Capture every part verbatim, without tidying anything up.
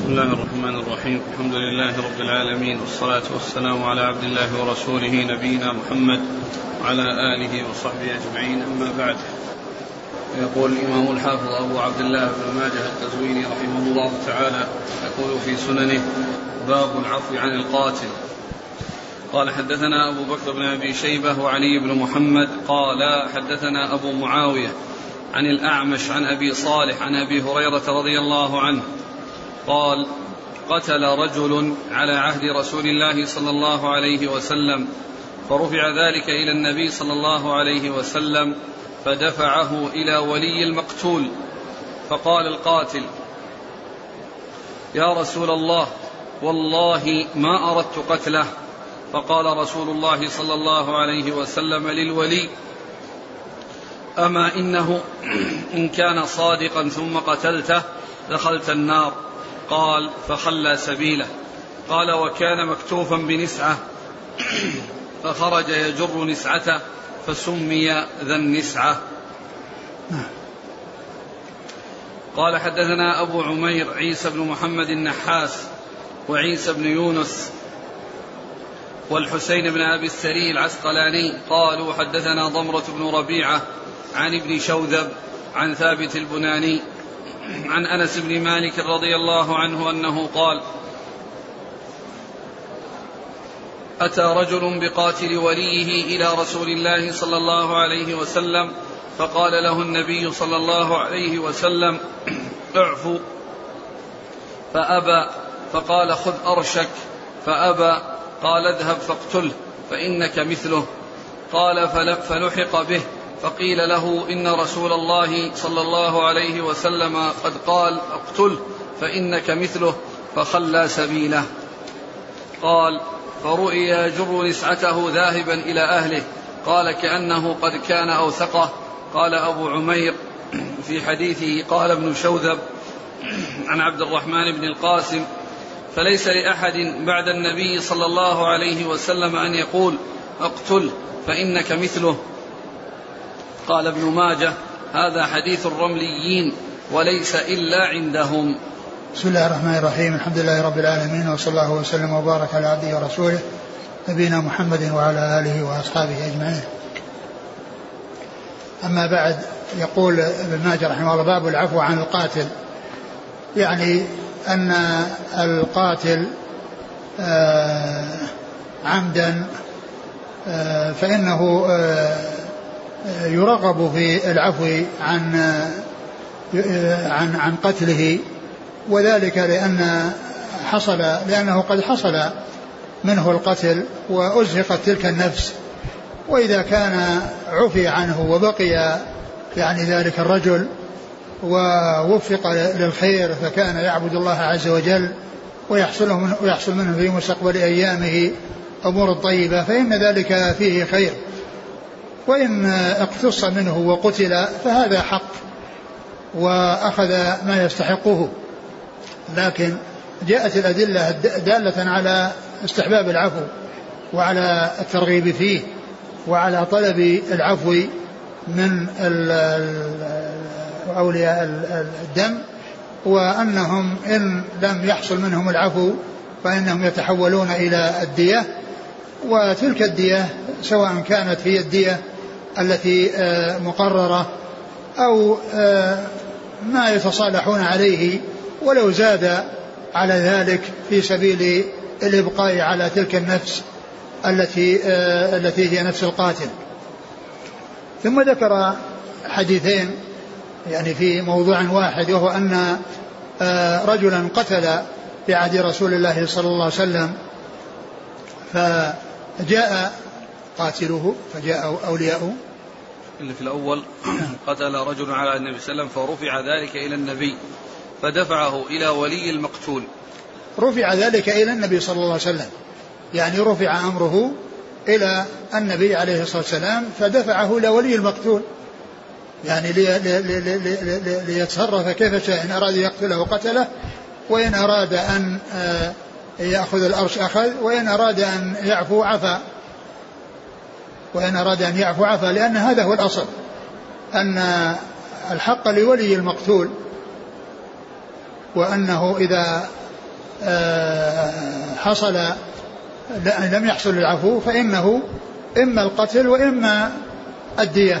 بسم الله الرحمن الرحيم. الحمد لله رب العالمين، والصلاة والسلام على عبد الله ورسوله نبينا محمد وعلى آله وصحبه أجمعين، أما بعد. يقول الإمام الحافظ أبو عبد الله بن ماجه القزويني رحمه الله تعالى يقول في سننه: باب العفو عن القاتل. قال: حدثنا أبو بكر بن أبي شيبة وعلي بن محمد قال: حدثنا أبو معاوية عن الأعمش عن أبي صالح عن أبي هريرة رضي الله عنه قال: قتل رجل على عهد رسول الله صلى الله عليه وسلم، فرفع ذلك إلى النبي صلى الله عليه وسلم، فدفعه إلى ولي المقتول، فقال القاتل: يا رسول الله، والله ما أردت قتله. فقال رسول الله صلى الله عليه وسلم للولي: أما إنه إن كان صادقا ثم قتلته دخلت النار. قال: فخلى سبيله. قال: وكان مكتوفا بنسعة فخرج يجر نسعته فسمي ذا النسعة. قال: حدثنا أبو عمير عيسى بن محمد النحاس وعيسى بن يونس والحسين بن أبي السري العسقلاني قالوا: حدثنا ضمرة بن ربيعة عن ابن شوذب عن ثابت البناني عن أنس بن مالك رضي الله عنه أنه قال: أتى رجل بقاتل وليه إلى رسول الله صلى الله عليه وسلم، فقال له النبي صلى الله عليه وسلم: اعفو، فأبى، فقال: خذ أرشك، فأبى، قال: اذهب فاقتله فإنك مثله. قال: فلحق به، فقيل له: إن رسول الله صلى الله عليه وسلم قد قال: اقتله فإنك مثله، فخلى سبيله. قال: فرؤي يجر نسعته ذاهبا إلى أهله. قال: كأنه قد كان أوثقه. قال أبو عمير في حديثه: قال ابن شوذب عن عبد الرحمن بن القاسم: فليس لأحد بعد النبي صلى الله عليه وسلم أن يقول: اقتل فإنك مثله. قال ابن ماجه: هذا حديث الرمليين وليس إلا عندهم. بسم الله الرحمن الرحيم. الحمد لله رب العالمين، وصلى الله وسلم وبارك على عبده ورسوله نبينا محمد وعلى آله وأصحابه أجمعين. أما بعد، يقول ابن ماجه رحمه الله: باب العفو عن القاتل، يعني أن القاتل آه عمدا آه فإنه آه يرغب في العفو عن عن عن قتله، وذلك لأن حصل لأنه قد حصل منه القتل وأزهقت تلك النفس. وإذا كان عفي عنه وبقي يعني ذلك الرجل ووفق للخير، فكان يعبد الله عز وجل ويحصل منه, ويحصل منه في مستقبل أيامه أمور طيبة، فإن ذلك فيه خير. وإن اقتص منه وقتل فهذا حق وأخذ ما يستحقه، لكن جاءت الأدلة دالة على استحباب العفو وعلى الترغيب فيه وعلى طلب العفو من أولياء الدم، وأنهم إن لم يحصل منهم العفو فإنهم يتحولون إلى الدية، وتلك الدية سواء كانت هي الدية التي مقررة أو ما يتصالحون عليه ولو زاد على ذلك في سبيل الإبقاء على تلك النفس التي التي هي نفس القاتل. ثم ذكر حديثين يعني في موضوع واحد، وهو أن رجلا قتل في عهد رسول الله صلى الله عليه وسلم، فجاء قاتله فجاء أولياؤه. اللي في الأول قتل رجل على النبي صلى الله عليه وسلم فرفع ذلك إلى النبي فدفعه إلى ولي المقتول. رفع ذلك إلى النبي صلى الله عليه وسلم، يعني رفع أمره إلى النبي عليه الصلاة والسلام فدفعه إلى ولي المقتول، يعني لي لي لي لي لي ليتصرف كيف شاء، إن أراد يقتله قتله، وإن أراد أن يأخذ الأرش أخذ، وإن أراد أن يعفو عفا وإن أراد أن يعفو عفا لأن هذا هو الأصل، أن الحق لولي المقتول، وأنه إذا حصل لم يحصل العفو فإنه إما القتل وإما الدية.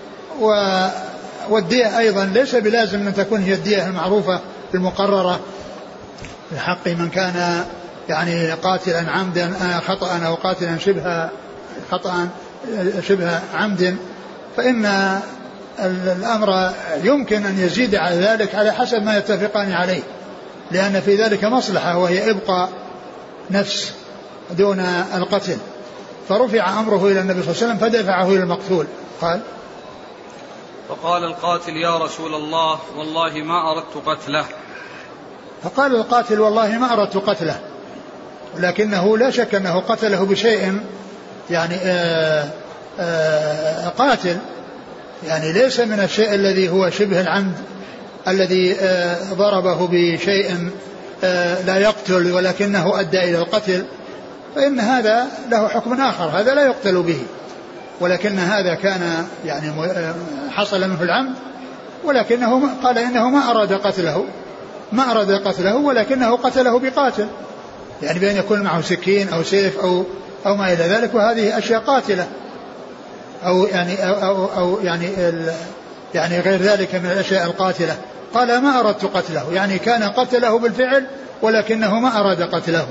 والدية أيضا ليس بلازم أن تكون هي الدية المعروفة المقررة في حق من كان يعني قاتلا عمدا خطأ أو قاتلا شبه خطأ شبه عمد، فإن الأمر يمكن أن يزيد على ذلك على حسب ما يتفقان عليه، لأن في ذلك مصلحة وهي إبقاء نفس دون القتل. فرفع أمره إلى النبي صلى الله عليه وسلم فدفعه إلى المقتول. قال فقال القاتل يا رسول الله والله ما أردت قتله. فقال القاتل والله ما أردت قتله، ولكنه لا شك أنه قتله بشيء يعني آآ آآ قاتل، يعني ليس من الشيء الذي هو شبه العمد الذي ضربه بشيء لا يقتل ولكنه أدى إلى القتل، فإن هذا له حكم آخر، هذا لا يقتل به. ولكن هذا كان يعني حصل منه العمد، ولكنه قال إنه ما أراد قتله ما أراد قتله ولكنه قتله بقاتل، يعني بأن يكون معه سكين أو سيف أو أو ما إلى ذلك، وهذه أشياء قاتلة أو يعني أو أو, أو يعني يعني غير ذلك من الأشياء القاتلة. قال ما أردت قتله، يعني كان قتله بالفعل ولكنه ما أراد قتله.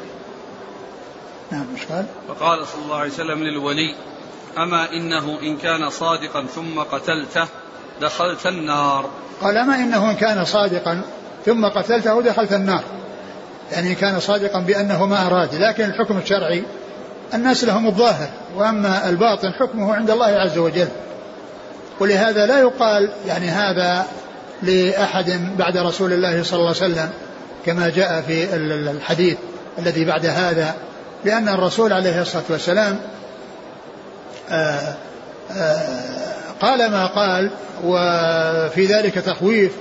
نعم. مش قال؟ فقال صلى الله عليه وسلم للولي أما إنه إن كان صادقا ثم قتلته دخلت النار. قال أما إنه إن كان صادقا ثم قتلته دخلت النار، يعني إن كان صادقا بأنه ما أراد، لكن الحكم الشرعي الناس لهم الظاهر، وأما الباطن حكمه عند الله عز وجل. ولهذا لا يقال يعني هذا لأحد بعد رسول الله صلى الله عليه وسلم كما جاء في الحديث الذي بعد هذا، لأن الرسول عليه الصلاة والسلام آآ آآ قال ما قال، وفي ذلك تخويف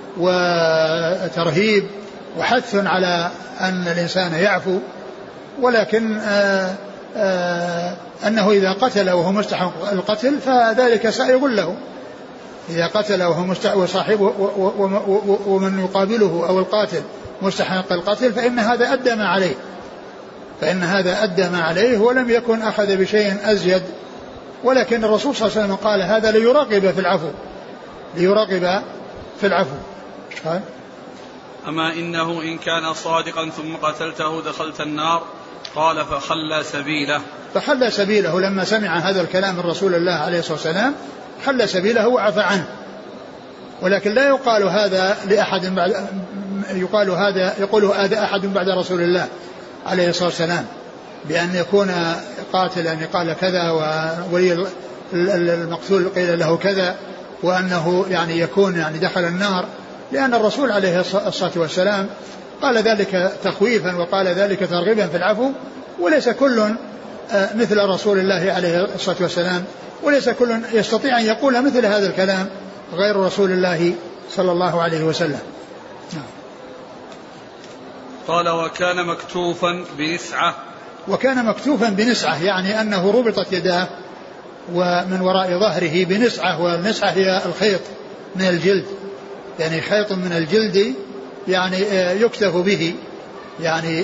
وترهيب وحث على أن الإنسان يعفو، ولكن آآ آآ أنه إذا قتل وهو مستحق القتل فذلك سائغ له، إذا قتل وهو مستحق وصاحبه ومن يقابله أو القاتل مستحق القتل فإن هذا أدى ما عليه فإن هذا أدى ما عليه ولم يكن أخذ بشيء أزيد. ولكن الرسول صلى الله عليه وسلم قال هذا ليراقب في العفو ليراقب في العفو. قال أما إنه إن كان صادقا ثم قتلته دخلت النار. قال فخلى سبيله فخلى سبيله لما سمع هذا الكلام من رسول الله عليه الصلاة والسلام خلى سبيله وعفى عنه. ولكن لا يقال هذا لأحد بعد يقال هذا يقوله هذا أحد بعد رسول الله عليه الصلاة والسلام بأن يكون قاتلا يعني قال كذا وولي المقتول قيل له كذا وأنه يعني يكون يعني دخل النار، لأن الرسول عليه الصلاة والسلام قال ذلك تخويفا وقال ذلك ترغيبا في العفو، وليس كل مثل رسول الله عليه الصلاة والسلام، وليس كل يستطيع أن يقول مثل هذا الكلام غير رسول الله صلى الله عليه وسلم. قال وكان مكتوفا بنسعة. وكان مكتوفا بنسعة يعني أنه ربطت يداه ومن وراء ظهره بنسعة، والنسعة هي الخيط من الجلد، يعني خيط من الجلد يعني يكتف به يعني،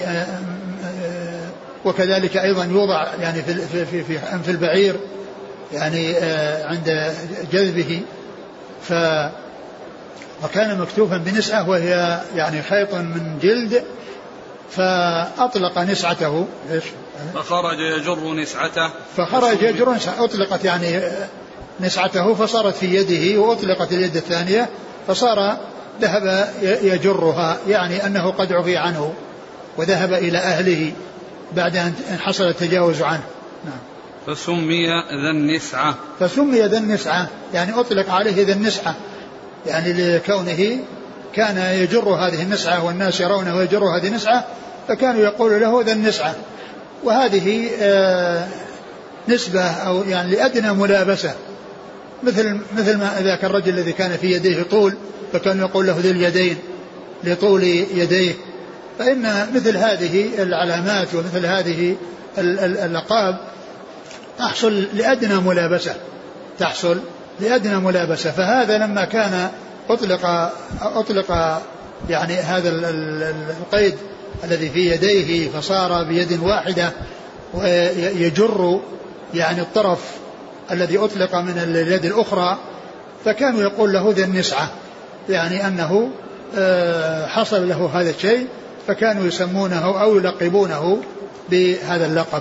وكذلك أيضا يوضع يعني في في في أنف البعير يعني عند جذبه. ف وكان مكتوفا بنسعة وهي يعني خيط من جلد، فأطلق نسعته. فخرج يجر نسعته فخرج يجر نسعته أطلقت يعني نسعته فصارت في يده، وأطلقت اليد الثانية فصار ذهب يجرها، يعني أنه قد عفي عنه وذهب إلى أهله بعد أن حصل التجاوز عنه. نعم. فسمي ذا النسعة. فسمي ذا النسعة يعني أطلق عليه ذا النسعة، يعني لكونه كان يجر هذه النسعة والناس يرونه يجر هذه النسعة فكانوا يقولوا له ذا النسعة. وهذه آه نسبة أو يعني لأدنى ملابسة، مثل مثل ما ذاك الرجل الذي كان في يديه طول فكانوا يقول له ذي اليدين لطول يديه. فإن مثل هذه العلامات ومثل هذه اللقاب تحصل لأدنى ملابسة تحصل لأدنى ملابسة. فهذا لما كان أطلق أطلق يعني هذا القيد الذي في يديه فصار بيد واحدة ويجر يعني الطرف الذي أطلق من اليد الأخرى، فكانوا يقول له ذي النسعة، يعني أنه حصل له هذا الشيء، فكانوا يسمونه أو يلقبونه بهذا اللقب.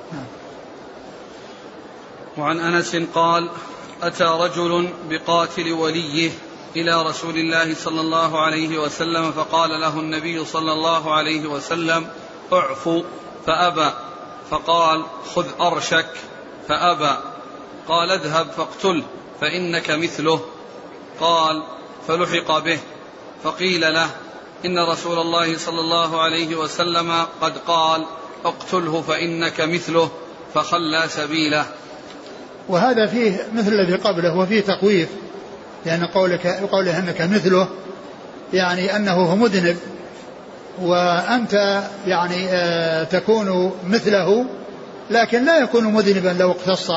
وعن أنس قال: أتى رجل بقاتل وليه إلى رسول الله صلى الله عليه وسلم فقال له النبي صلى الله عليه وسلم: اعفو، فأبى، فقال: خذ أرشك، فأبى، قال: اذهب فاقتله فإنك مثله. قال: فلحق به، فقيل له: إن رسول الله صلى الله عليه وسلم قد قال: اقتله فإنك مثله، فخلى سبيله. وهذا فيه مثل الذي قبله وفيه تقويف، لأن قولك قوله أنك مثله يعني أنه هو مذنب، وأنت يعني آه تكون مثله، لكن لا يكون مذنبا لو اقتص،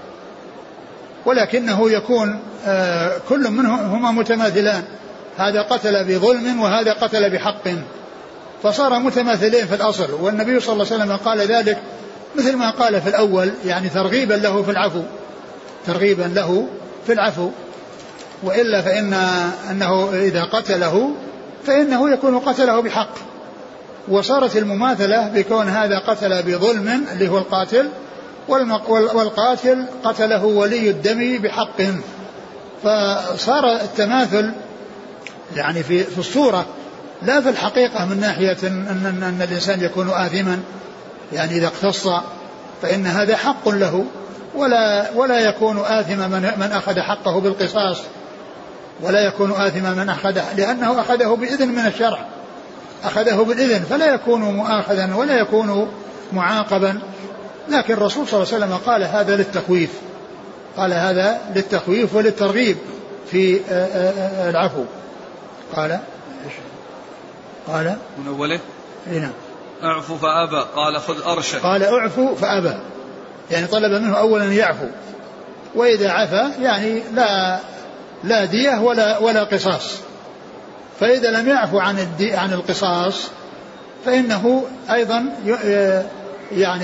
ولكنه يكون آه كل منهما متماثلان، هذا قتل بظلم وهذا قتل بحق، فصار متماثلين في الأصل. والنبي صلى الله عليه وسلم قال ذلك مثل ما قال في الأول، يعني ترغيبا له في العفو، ترغيبا له في العفو، وإلا فإن أنه إذا قتله فإنه يكون قتله بحق، وصارت المماثلة بكون هذا قتل بظلم اللي هو القاتل، والقاتل قتله ولي الدم بحق، فصار التماثل يعني في في الصورة لا في الحقيقة، من ناحية أن, أن, أن الإنسان يكون آثما، يعني إذا اقتص فإن هذا حق له، ولا ولا يكون آثما من, من أخذ حقه بالقصاص، ولا يكون آثما من أخذه، لأنه أخذه بإذن من الشرع، أخذه بالإذن، فلا يكون مؤاخذا ولا يكون معاقبا. لكن الرسول صلى الله عليه وسلم قال هذا للتخويف، قال هذا للتخويف وللترغيب في العفو. قال قال من أوله هنا اعفو فأبى، قال خذ أرشك، قال اعفو فأبى، يعني طلب منه أولا يعفو، وإذا عفا يعني لا لا دية ولا ولا قصاص، فإذا لم يعفو عن الدي عن القصاص فإنه أيضا يعني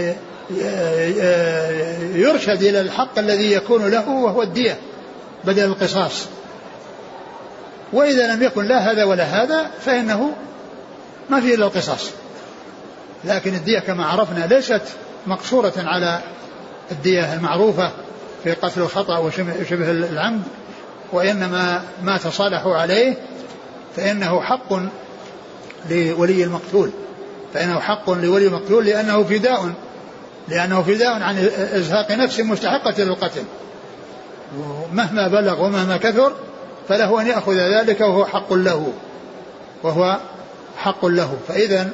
يرشد إلى الحق الذي يكون له وهو الدية بدل القصاص. وإذا لم يكن لا هذا ولا هذا فإنه ما فيه إلا القصاص. لكن الدية كما عرفنا ليست مقصورة على الدية المعروفة في قتل الخطأ وشبه العمد، وإنما ما تصالحوا عليه فإنه حق لولي المقتول، فإنه حق لولي المقتول لأنه فداء، لأنه فداء عن إزهاق نفس مستحقة للقتل، ومهما بلغ ومهما كثر فله أن يأخذ ذلك وهو حق له، وهو حق له. فإذا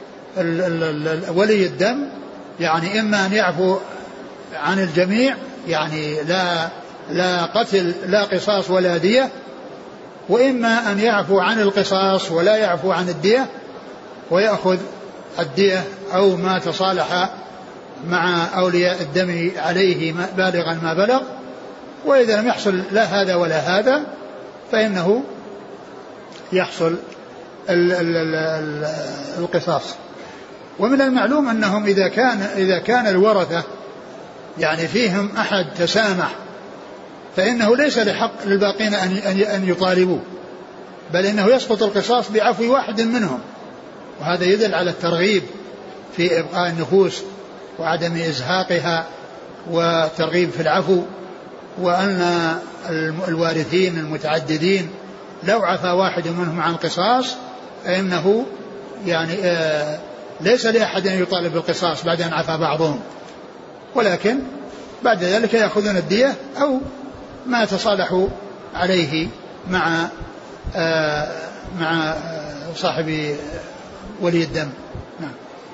ولي الدم يعني إما أن يعفو عن الجميع، يعني لا لا قتل لا قصاص ولا دية، وإما أن يعفو عن القصاص ولا يعفو عن الدية ويأخذ الدية أو ما تصالح مع أولياء الدم عليه بالغا ما بلغ. وإذا لم يحصل لا هذا ولا هذا فإنه يحصل ال ال ال القصاص. ومن المعلوم أنهم إذا كان إذا كان الورثة يعني فيهم أحد تسامح فإنه ليس لحق للباقين أن أن يطالبوا، بل إنه يسقط القصاص بعفو واحد منهم، وهذا يدل على الترغيب في إبقاء النفوس وعدم إزهاقها وترغيب في العفو، وأن الوارثين المتعددين لو عفى واحد منهم عن قصاص فإنه يعني آه ليس لأحد أن يطالب بالقصاص بعد أن عفى بعضهم، ولكن بعد ذلك يأخذون الدية أو ما تصالحوا عليه مع آه مع صاحب ولي الدم. نعم.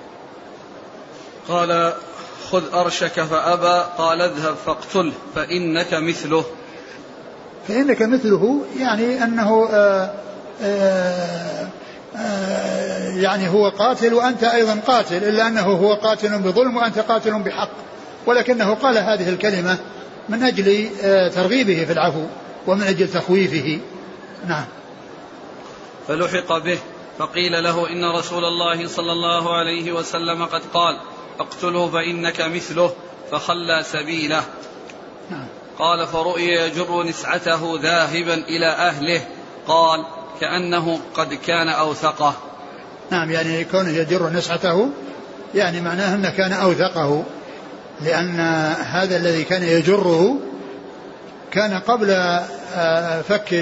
قال خذ أرشك فأبى، قال اذهب فاقتله فإنك مثله. فإنك مثله يعني أنه آآ آآ آآ يعني هو قاتل وأنت أيضا قاتل، إلا أنه هو قاتل بظلم وأنت قاتل بحق، ولكنه قال هذه الكلمة من أجل ترغيبه في العفو ومن أجل تخويفه. نعم. فلحق به فقيل له إن رسول الله صلى الله عليه وسلم قد قال اقتله فإنك مثله، فخلى سبيله. قال فرؤي يجر نسعته ذاهبا إلى أهله، قال كأنه قد كان أوثقه. نعم، يعني كونه يجر نسعته يعني معناه أنه كان أوثقه، لأن هذا الذي كان يجره كان قبل فك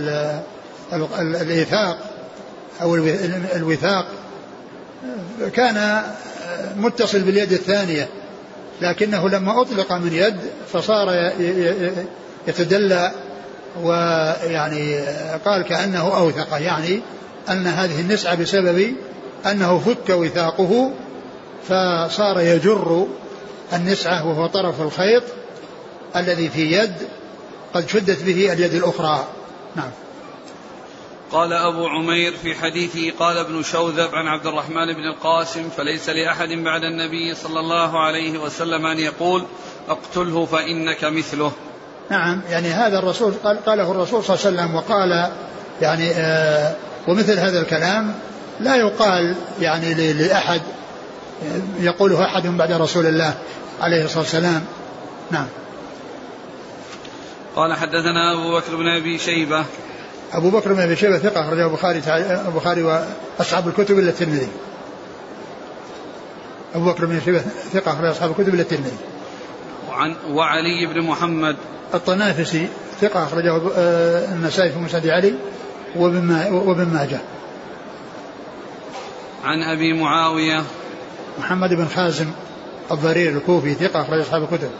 الإيثاق أو الوثاق، كان متصل باليد الثانية، لكنه لما أطلق من يد فصار يتدلى، ويعني قال كأنه أوثق، يعني أن هذه النسعة بسبب أنه فك وثاقه فصار يجر النسعة وهو طرف الخيط الذي في يد قد شدت به اليد الأخرى. نعم. قال أبو عمير في حديثه قال ابن شوذب عن عبد الرحمن بن القاسم فليس لأحد بعد النبي صلى الله عليه وسلم أن يقول اقتله فإنك مثله. نعم، يعني هذا الرسول قال قاله الرسول صلى الله عليه وسلم، وقال يعني آه ومثل هذا الكلام لا يقال يعني لأحد يقوله أحد بعد رسول الله عليه الصلاة والسلام. نعم. قال حدثنا أبو بكر بن أبي شيبة. أبو بكر بن أبي شيبة ثقة أخرجه البخاري البخاري وأصحاب الكتب إلا الترمذي. أبو بكر بن أبي شيبة ثقة أخرجه أصحاب الكتب إلا الترمذي. وعن وعلي بن محمد الطنافسي ثقة أخرجه النسائي في مسند علي وابن ماجه. عن أبي معاوية محمد بن خازم الضرير الكوفي ثقة أخرج أصحاب الكتب.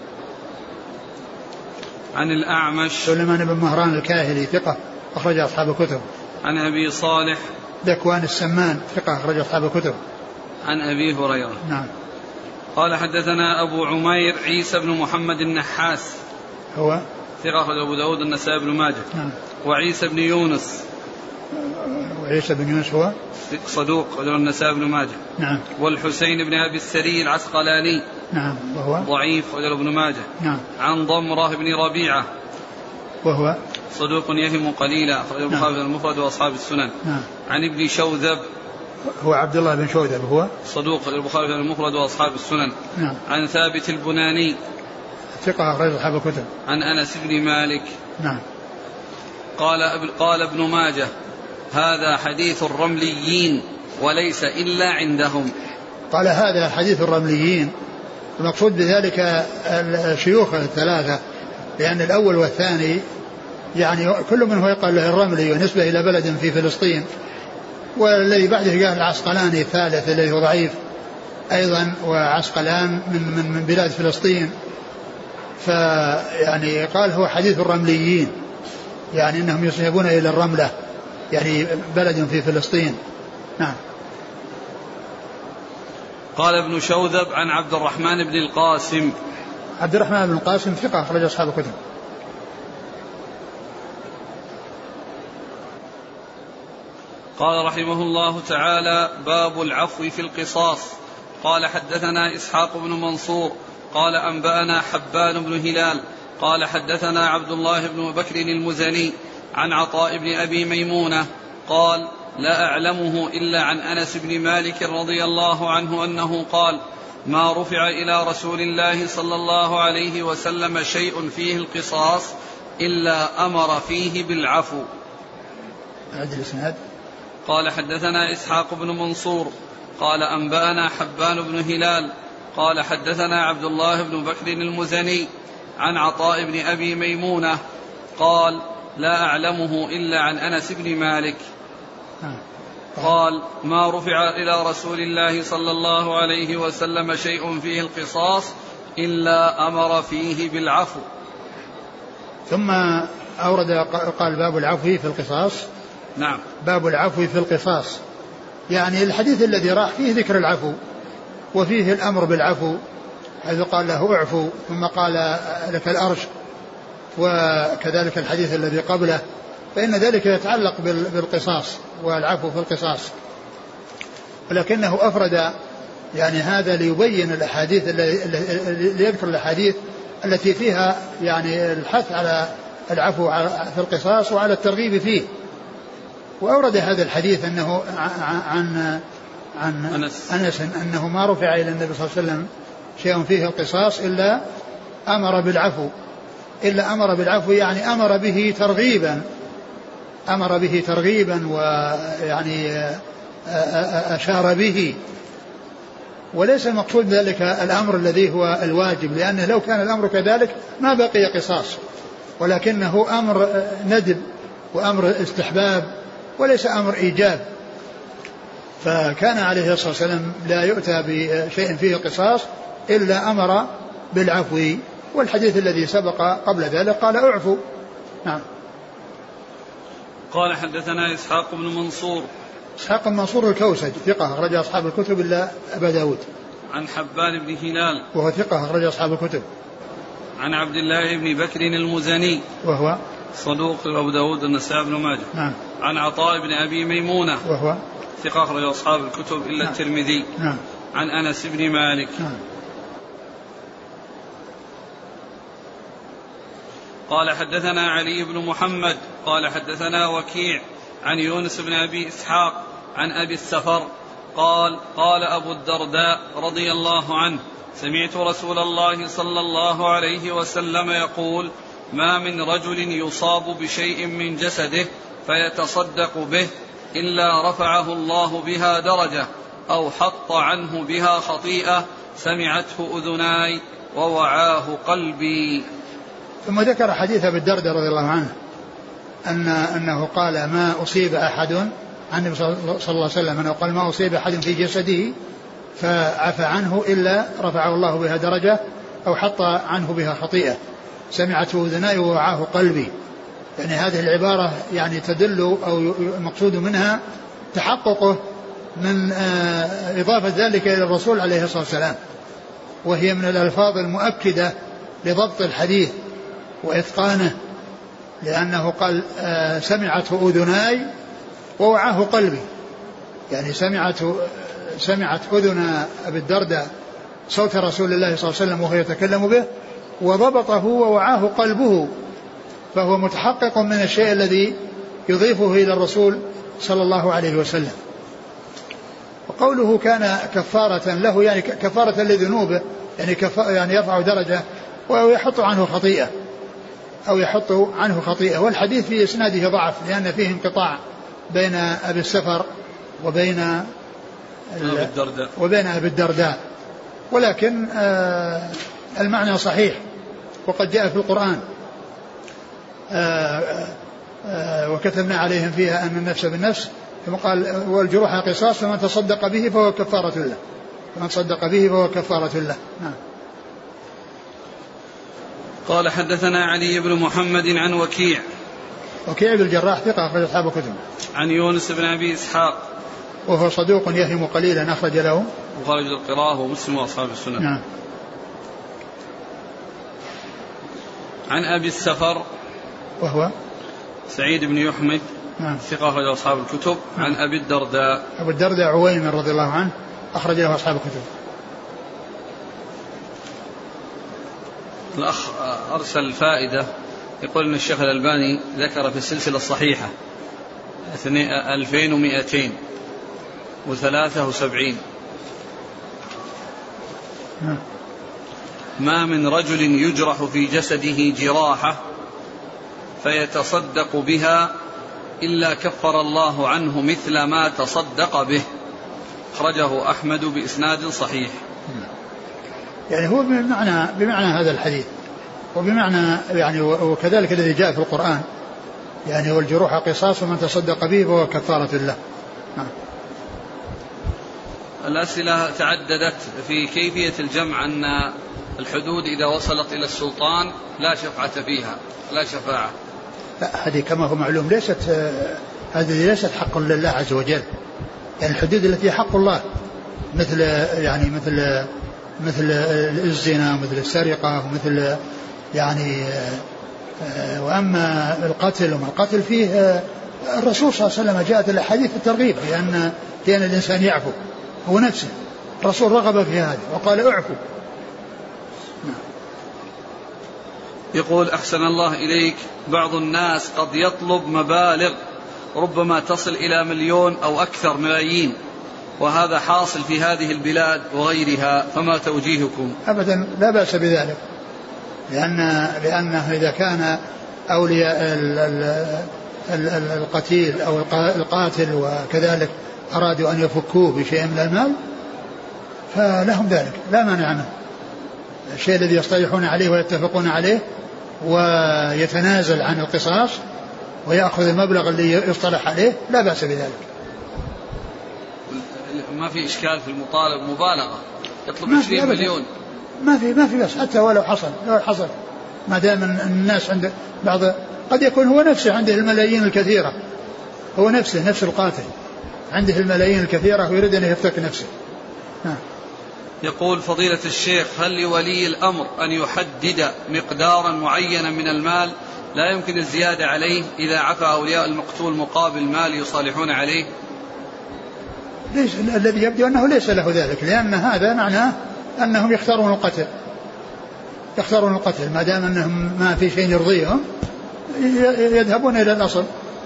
عن الأعمش سليمان بن مهران الكاهلي ثقة أخرج أصحاب الكتب. عن أبي صالح ذكوان السمان ثقة أخرج أصحاب الكتب. عن أبي هريرة. نعم. قال حدثنا أبو عمير عيسى بن محمد النحاس هو ثقة أخرج أبو داود النسائي بن ماجه. نعم. وعيسى بن يونس وعيسى بن يونس هو صدوق أخرج النسائي بن ماجه. نعم. والحسين بن أبي السري العسقلاني نعم وهو ضعيف أخرج ابن ماجه. نعم. عن ضمرة بن ربيعة وهو صدوق يهم قليلا أخرج البخاري في المفرد وأصحاب السنن. نعم. عن ابن شوذب هو عبد الله بن شوذب هو صدوق البخاري في المفرد وأصحاب السنن. نعم. عن ثابت البناني ثقة أخرج أصحاب الكتب. عن أنس بن مالك. نعم. قال قال ابن ماجه هذا حديث الرمليين وليس إلا عندهم. قال هذا حديث الرمليين، المقصود بذلك الشيوخ الثلاثة، لأن الأول والثاني يعني كل منه يقال له الرملي ونسبة إلى بلد في فلسطين، والذي بعده قال العسقلاني الثالث الذي هو ضعيف أيضا، وعسقلان من, من, من بلاد فلسطين، فيعني قال هو حديث الرمليين، يعني أنهم يصيبون إلى الرملة يعني بلد في فلسطين. نعم. قال ابن شوذب عن عبد الرحمن بن القاسم عبد الرحمن بن القاسم ثقة أخرج أصحاب الكتب. قال رحمه الله تعالى باب العفو في القصاص. قال حدثنا إسحاق بن منصور قال أنبأنا حبان بن هلال قال حدثنا عبد الله بن بكر المزني عن عطاء بن أبي ميمونة قال لا أعلمه إلا عن أنس بن مالك رضي الله عنه أنه قال ما رفع إلى رسول الله صلى الله عليه وسلم شيء فيه القصاص إلا أمر فيه بالعفو. قال حدثنا إسحاق بن منصور قال أنبأنا حبان بن هلال قال حدثنا عبد الله بن بكر المزني عن عطاء بن أبي ميمونة قال لا أعلمه إلا عن أنس بن مالك قال ما رفع إلى رسول الله صلى الله عليه وسلم شيء فيه القصاص إلا أمر فيه بالعفو. ثم أورد قال باب العفو في القصاص. نعم. باب العفو في القصاص، يعني الحديث الذي راح فيه ذكر العفو وفيه الأمر بالعفو، حيث قال له اعفو ثم قال لك الأرش، وكذلك الحديث الذي قبله، فإن ذلك يتعلق بالقصاص والعفو في القصاص، ولكنه أفرد يعني هذا ليبين الأحاديث ليذكر الأحاديث التي فيها يعني الحث على العفو في القصاص وعلى الترغيب فيه، وأورد هذا الحديث أنه عن عن أنس, أنس أنه ما رفع إلى النبي صلى الله عليه وسلم شيء فيه القصاص إلا أمر بالعفو إلا أمر بالعفو يعني أمر به ترغيبا أمر به ترغيبا ويعني أشار به، وليس المقصود ذلك الأمر الذي هو الواجب، لأنه لو كان الأمر كذلك ما بقي قصاص، ولكنه أمر ندب وأمر استحباب وليس أمر إيجاب. فكان عليه الصلاة والسلام لا يؤتى بشيء فيه قصاص إلا أمر بالعفو. والحديث الذي سبق قبل ذلك قال اعفوا. نعم. قال حدثنا إسحاق بن منصور. إسحاق بن منصور الكوسج ثقة أخرج أصحاب الكتب إلا أبا داود. عن حبان بن هلال وهو ثقة أخرج أصحاب الكتب. عن عبد الله بن بكر المزني وهو صدوق أبو داود النسائي بن ماجه. نعم. عن عطاء بن أبي ميمونة وهو ثقة أخرج أصحاب الكتب إلا نعم. الترمذي. نعم. عن أنس بن مالك. نعم. قال حدثنا علي بن محمد قال حدثنا وكيع عن يونس بن أبي إسحاق عن أبي السفر قال قال أبو الدرداء رضي الله عنه سمعت رسول الله صلى الله عليه وسلم يقول ما من رجل يصاب بشيء من جسده فيتصدق به إلا رفعه الله بها درجة أو حط عنه بها خطيئة سمعته أذناي ووعاه قلبي. ثم ذكر حديث أبي الدرداء رضي الله عنه أن أنه قال ما أصيب أحد عن النبي صلى الله عليه وسلم أنه قال ما أصيب أحد في جسده فعفى عنه إلا رفعه الله بها درجة أو حط عنه بها خطيئة سمعته أذناي ووعاه قلبي. يعني هذه العبارة يعني تدل أو المقصود منها تحققه من إضافة ذلك إلى الرسول عليه الصلاة والسلام، وهي من الألفاظ المؤكدة لضبط الحديث وإتقانه، لأنه قال سمعته أذناي ووعاه قلبي، يعني سمعته سمعت أذن أبي الدرداء صوت رسول الله صلى الله عليه وسلم وهو يتكلم به وضبطه ووعاه قلبه، فهو متحقق من الشيء الذي يضيفه إلى الرسول صلى الله عليه وسلم. وقوله كان كفارة له يعني كفارة لذنوبه يعني, يعني يرفع درجة ويحط عنه خطيئة أو يحط عنه خطيئة. والحديث في إسناده ضعف لأن فيه انقطاع بين أبي السفر وبين أبي الدرداء وبين أبي الدرداء، ولكن آه المعنى صحيح وقد جاء في القرآن آه آه وكتبنا عليهم فيها أن النفس بالنفس كما قال والجروح قصاص فمن تصدق به فهو كفارة له فمن تصدق به فهو كفارة له. نعم. قال حدثنا علي بن محمد عن وكيع وكيع بن الجراح ثقة أخرج أصحاب الكتب. عن يونس بن أبي إسحاق وهو صدوق يهم قليلا أخرج له وخارج القراءة ومسلم وأصحاب السنة. نعم. عن أبي السفر وهو سعيد بن يحمد نعم. ثقة أخرج أصحاب الكتب. نعم. عن أبي الدرداء أبو الدرداء عويمر رضي الله عنه أخرج له أصحاب الكتب. الأخ أرسل فائدة يقول أن الشيخ الألباني ذكر في السلسلة الصحيحة ألفين ومئتين وثلاثة وسبعين ما من رجل يجرح في جسده جراحة فيتصدق بها إلا كفر الله عنه مثل ما تصدق به. أخرجه أحمد بإسناد صحيح. يعني هو بمعنى بمعنى هذا الحديث وبمعنى يعني وكذلك الذي جاء في القرآن يعني والجروح قصاص ومن تصدق به فهو كفارة له. نعم. الأسئلة تعددت في كيفية الجمع أن الحدود إذا وصلت إلى السلطان لا شفعة فيها لا شفاعة. لا هذه كما هو معلوم ليست هذه ليست حق لله عز وجل، يعني الحدود التي حق الله مثل يعني مثل مثل الزنا ومثل السرقة ومثل يعني وأما القتل وما القتل فيه الرسول صلى الله عليه وسلم جاءت الأحاديث الترغيب لأن لأن الإنسان يعفو هو نفسه، الرسول رغب في هذا وقال اعفو. يقول أحسن الله إليك بعض الناس قد يطلب مبالغ ربما تصل إلى مليون أو أكثر ملايين، وهذا حاصل في هذه البلاد وغيرها، فما توجيهكم؟ أبدا لا بأس بذلك، لأن لأنه إذا كان أولياء القتيل أو القاتل وكذلك أرادوا أن يفكوه بشيء من المال فلهم ذلك لا مانع منه. الشيء الذي يصطلحون عليه ويتفقون عليه ويتنازل عن القصاص ويأخذ المبلغ اللي يصطلح عليه لا بأس بذلك. ما في إشكال في المطالب مبالغة، يطلب عشرين مليون ما في ما في بس حتى ولو حصل لو حصل ما دام الناس عند بعض قد يكون هو نفسه عنده الملايين الكثيرة، هو نفسه نفس القاتل عنده الملايين الكثيرة ويريد أن يفتك نفسه. ها. يقول فضيلة الشيخ هل لولي الأمر أن يحدد مقدارا معينا من المال لا يمكن الزيادة عليه إذا عفى أولياء المقتول مقابل مال يصالحون عليه؟ ليس الذي يبدو أنه ليس له ذلك، لأن هذا معناه أنهم يختارون القتل يختارون القتل ما دام أنهم ما في شيء يرضيهم يذهبون إلى الأصل،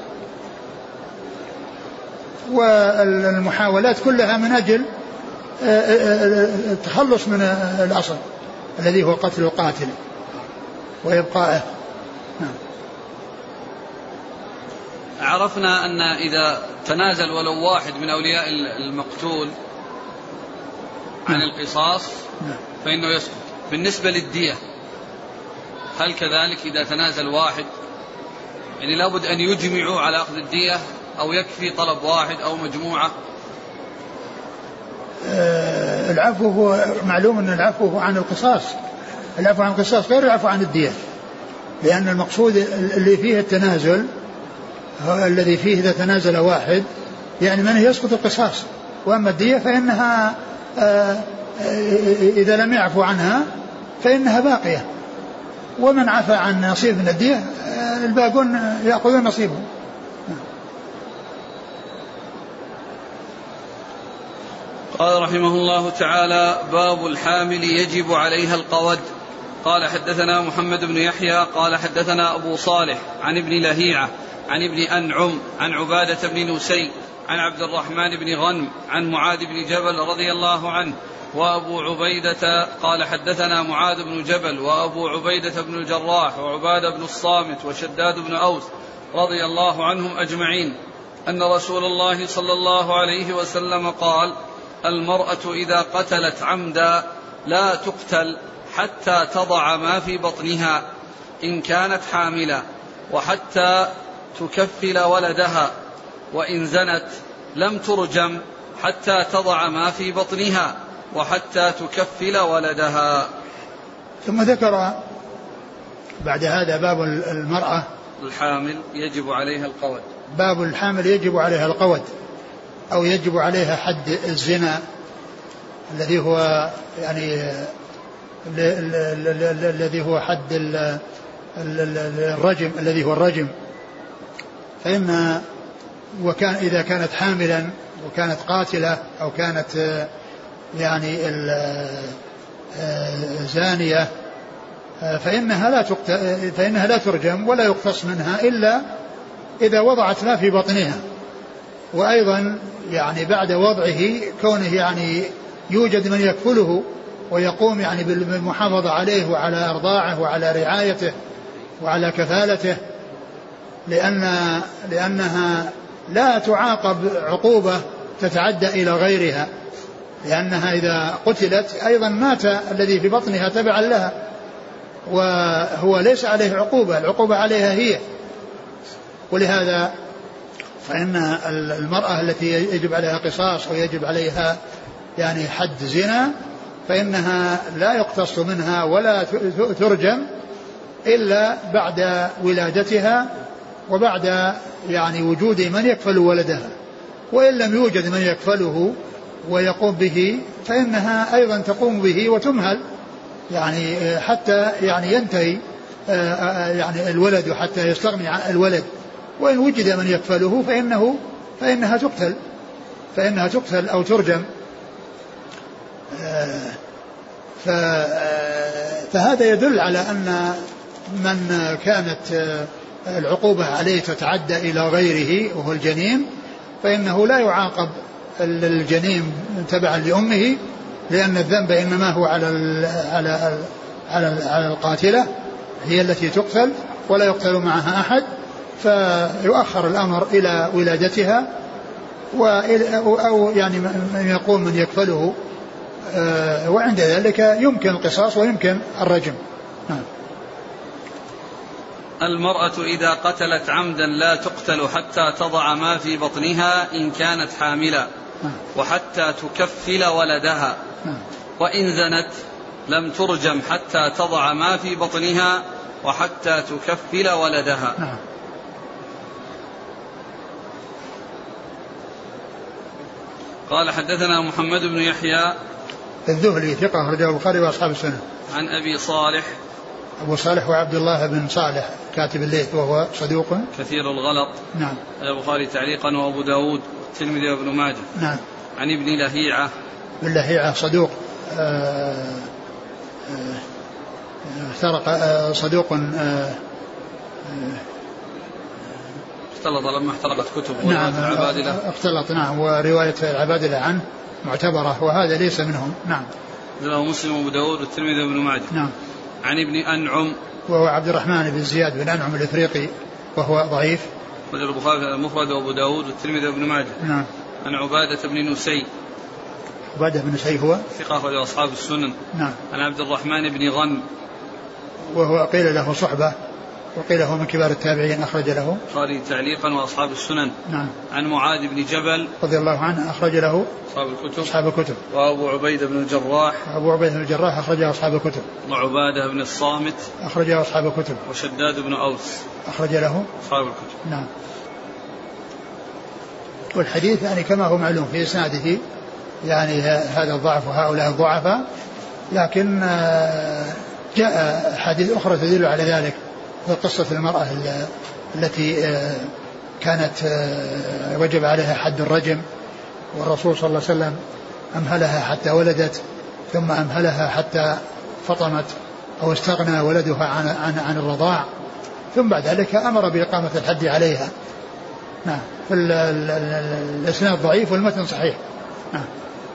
والمحاولات كلها من أجل التخلص من الأصل الذي هو قتل القاتل وإبقائه. عرفنا أن إذا تنازل ولو واحد من أولياء المقتول عن القصاص فإنه يسقط. بالنسبة للدية هل كذلك إذا تنازل واحد يعني لابد أن يجمعوا على أخذ الدية أو يكفي طلب واحد أو مجموعة؟ آه العفو هو معلوم أن العفو هو عن القصاص، العفو عن القصاص غير العفو عن الدية، لأن المقصود اللي فيه التنازل الذي فيه إذا تنازل واحد يعني من يسقط القصاص، وأما الدية فإنها آه إذا لم يعفو عنها فإنها باقية، ومن عفى عن نصيب من الدية آه الباقون يأخذون نصيبهم. قال رحمه الله تعالى باب الحامل يجب عليها القود. قال حدثنا محمد بن يحيى قال حدثنا أبو صالح عن ابن لهيعة عن ابن أنعم عن عبادة بن نسي عن عبد الرحمن بن غنم عن معاذ بن جبل رضي الله عنه وأبو عبيدة قال حدثنا معاذ بن جبل وأبو عبيدة بن الجراح وعبادة بن الصامت وشداد بن أوس رضي الله عنهم أجمعين أن رسول الله صلى الله عليه وسلم قال المرأة إذا قتلت عمدا لا تقتل حتى تضع ما في بطنها إن كانت حاملة وحتى تكفل ولدها، وإن زنت لم ترجم حتى تضع ما في بطنها وحتى تكفل ولدها. ثم ذكر بعد هذا باب المرأة الحامل يجب عليها القود. باب الحامل يجب عليها القود أو يجب عليها حد الزنا الذي هو يعني الذي هو حد الرجم الذي هو الرجم. فإن وكان إذا كانت حاملا وكانت قاتلة أو كانت يعني زانية فإنها لا فإنها لا ترجم ولا يقتص منها إلا إذا وضعت ما في بطنها. وأيضا يعني بعد وضعه كونه يعني يوجد من يكفله ويقوم يعني بالمحافظة عليه وعلى إرضاعه وعلى رعايته وعلى كفالته، لأن لأنها لا تعاقب عقوبة تتعدى إلى غيرها، لأنها إذا قتلت أيضا مات الذي في بطنها تبعا لها وهو ليس عليه عقوبة، العقوبة عليها هي. ولهذا فإن المرأة التي يجب عليها قصاص ويجب عليها يعني حد زنا فإنها لا يقتص منها ولا ترجم إلا بعد ولادتها وبعد يعني وجود من يكفل ولدها، وإن لم يوجد من يكفله ويقوم به فإنها أيضا تقوم به وتمهل يعني حتى يعني ينتهي يعني الولد وحتى يستغني عن الولد، وإن وجد من يكفله فإنه فإنها تقتل فإنها تقتل أو ترجم. فهذا يدل على أن من كانت العقوبة عليه تتعدى إلى غيره وهو الجنين، فإنه لا يعاقب الجنين تبعا لأمه، لأن الذنب إنما هو على على على على القاتلة، هي التي تقتل ولا يقتل معها أحد، فيؤخر الأمر إلى ولادتها، أو يعني من يقوم من يكفله، وعند ذلك يمكن القصاص ويمكن الرجم. المرأة إذا قتلت عمدا لا تقتل حتى تضع ما في بطنها إن كانت حاملة، وحتى تكفل ولدها، وإن زنت لم ترجم حتى تضع ما في بطنها وحتى تكفل ولدها. قال حدثنا محمد بن يحيى الذهلي ثقة رجال البخاري وأصحاب السنة. عن أبي صالح أبو صالح وعبد الله بن صالح كاتب الليث وهو صدوق كثير الغلط. نعم. البخاري تعليقا وأبو داود والترمذي وابن ماجه. نعم. عن ابن لهيعة ابن لهيعة صدوق سرق صدوق اختلط لما احترقت كتبه. نعم اختلط. نعم. ورواية العبادلة عنه معتبرة وهذا ليس منهم. نعم. له مسلم وابو داود والترمذي وابن ماجه. نعم. عن ابن أنعم وهو عبد الرحمن بن زياد بن أنعم الإفريقي وهو ضعيف. رجل البخاري المفرد وابو داود والترمذي وابن ماجه. نعم. عن عبادة بن نسي. عبادة بن نسي هو ثقة أخرج أصحاب السنن. نعم. عن عبد الرحمن بن غن وهو قيل له صحبة وقيل له من كبار التابعين أخرج له البخاري تعليقا وأصحاب السنن. نعم. عن معاذ بن جبل رضي الله عنه أخرج له أصحاب الكتب أصحاب الكتب. وأبو عبيدة بن الجراح أبو عبيدة بن الجراح أخرج أصحاب الكتب. وعبادة بن الصامت أخرج أصحاب الكتب. وشداد بن أوس أخرج له أصحاب الكتب. نعم. والحديث يعني كما هو معلوم في إسناده يعني هذا الضعف وهؤلاء الضعفاء، لكن جاء حديث أخرى تدل على ذلك، في قصة المرأة التي كانت وجب عليها حد الرجم، والرسول صلى الله عليه وسلم أمهلها حتى ولدت، ثم أمهلها حتى فطمت أو استغنى ولدها عن, عن, عن الرضاع، ثم بعد ذلك أمر بإقامة الحد عليها. نعم. فالإسناد ضعيف والمتن صحيح. نعم.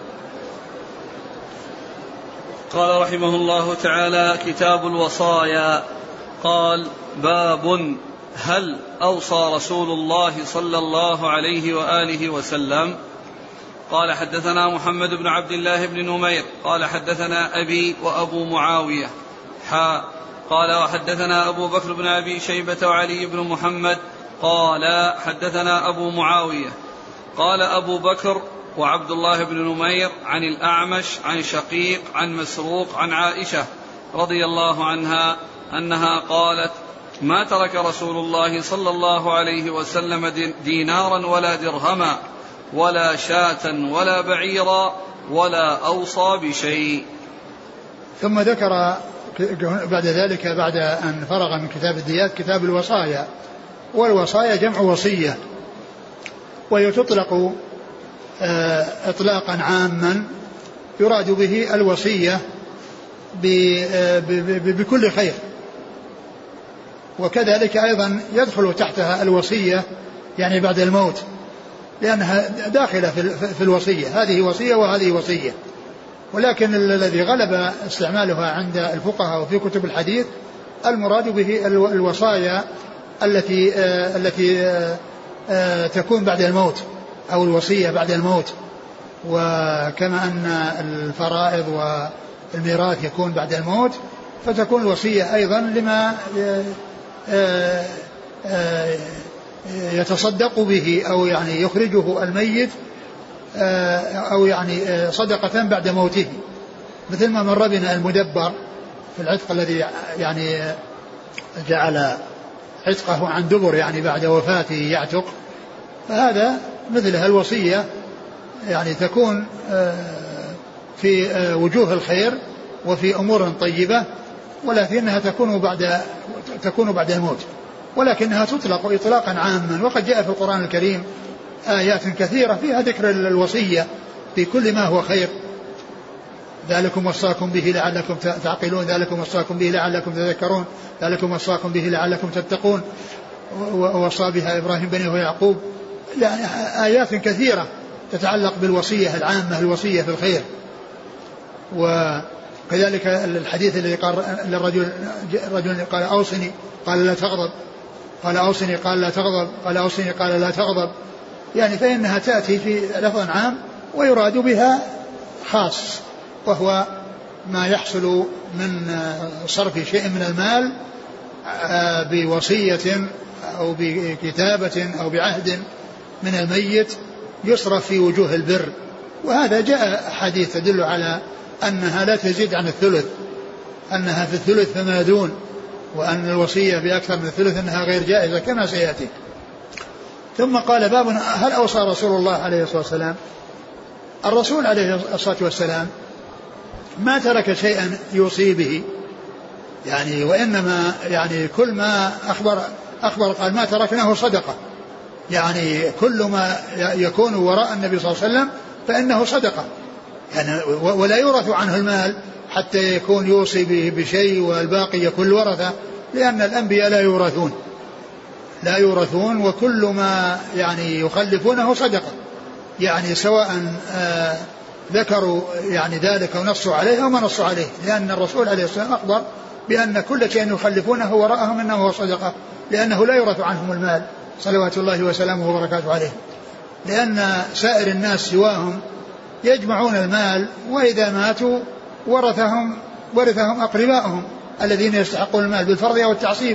قال رحمه الله تعالى: كتاب الوصايا. قال: باب هل أوصى رسول الله صلى الله عليه وآله وسلم؟ قال: حدثنا محمد بن عبد الله بن نمير قال: حدثنا أبي وأبو معاوية حا قال: وحدثنا أبو بكر بن أبي شيبة وعلي بن محمد قال: حدثنا أبو معاوية قال أبو بكر وعبد الله بن نمير عن الأعمش عن شقيق عن مسروق عن عائشة رضي الله عنها أنها قالت: ما ترك رسول الله صلى الله عليه وسلم دينارا ولا درهما ولا شاة ولا بعيرا ولا أوصى بشيء. ثم ذكر بعد ذلك بعد أن فرغ من كتاب الديات كتاب الوصايا. والوصايا جمع وصية، وهي تطلق إطلاقا عاما يراد به الوصية بكل خير، وكذلك أيضا يدخل تحتها الوصية يعني بعد الموت، لأنها داخلة في الوصية، هذه وصية وهذه وصية. ولكن الذي غلب استعمالها عند الفقهاء وفي كتب الحديث المراد به الوصايا التي التي تكون بعد الموت، أو الوصية بعد الموت. وكما أن الفرائض والميراث يكون بعد الموت، فتكون الوصية أيضا لما يتصدق به أو يعني يخرجه الميت، أو يعني صدقة بعد موته، مثل ما مر بنا المدبر في العتق الذي يعني جعل عتقه عن دبر يعني بعد وفاته يعتق، فهذا مثلها الوصية يعني تكون في وجوه الخير وفي أمور طيبة، ولكنها تكون بعد تكون بعد الموت، ولكنها تطلق إطلاقا عاما. وقد جاء في القرآن الكريم آيات كثيرة فيها ذكر الوصية في كل ما هو خير. ذلكم وصاكم به لعلكم تعقلون، ذلكم وصاكم به لعلكم تذكرون، ذلكم وصاكم به لعلكم تتقون. ووصى بها إبراهيم بنيه ويعقوب، يعني آيات كثيرة تتعلق بالوصية العامة، الوصية في الخير. وكذلك الحديث الذي قال للرجل رجل قال أوصني قال لا تغضب، قال أوصني قال لا تغضب، قال أوصني قال لا تغضب، يعني فإنها تأتي في لفظ عام ويراد بها خاص، وهو ما يحصل من صرف شيء من المال بوصية أو بكتابة أو بعهد من الميت يصرف في وجوه البر. وهذا جاء حديث تدل على أنها لا تزيد عن الثلث، أنها في الثلث فما دون، وأن الوصية بأكثر من الثلث أنها غير جائزة كما سيأتي. ثم قال باب هل أوصى رسول الله عليه الصلاة والسلام؟ الرسول عليه الصلاة والسلام ما ترك شيئا يوصي به، يعني وإنما يعني كل ما أخبر أخبر قال ما تركناه صدقة، يعني كل ما يكون وراء النبي صلى الله عليه وسلم فإنه صدقة، يعني ولا يورث عنه المال حتى يكون يوصي به بشيء والباقي يكون ورثة، لأن الأنبياء لا يورثون لا يورثون وكل ما يعني يخلفونه صدقة، يعني سواء آه ذكروا يعني ذلك ونصوا عليه أو ما نصوا عليه، لأن الرسول عليه الصلاة والسلام أخبر بأن كل شيء يخلفونه وراءهم إنه هو صدقة، لأنه لا يورث عنهم المال صلوات الله وسلامه وبركاته عليه، لأن سائر الناس سواهم يجمعون المال وإذا ماتوا ورثهم ورثهم أقربائهم الذين يستحقون المال بالفرض أو التعصيب،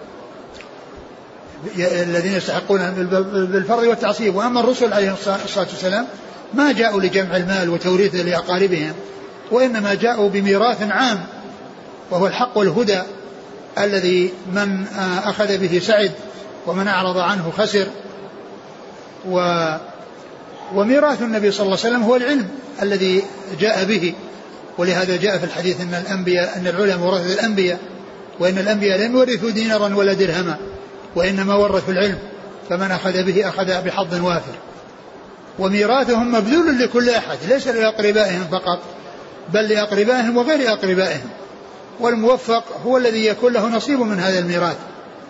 الذين يستحقون بالفرض والتعصيب. وأما الرسل عليه الصلاة والسلام ما جاءوا لجمع المال وتوريثه لأقاربهم، وإنما جاءوا بميراث عام وهو الحق والهدى الذي من أخذ به سعد ومن أعرض عنه خسر. و وميراث النبي صلى الله عليه وسلم هو العلم الذي جاء به، ولهذا جاء في الحديث أن الأنبياء أن العلماء ورثوا الأنبياء، وأن الأنبياء لم يورثوا دينارا ولا درهما وإنما ورثوا العلم، فمن أخذ به أخذ بحظ وافر. وميراثهم مبذول لكل أحد ليس لأقربائهم فقط بل لأقربائهم وغير أقربائهم، والموفق هو الذي يكون له نصيب من هذا الميراث.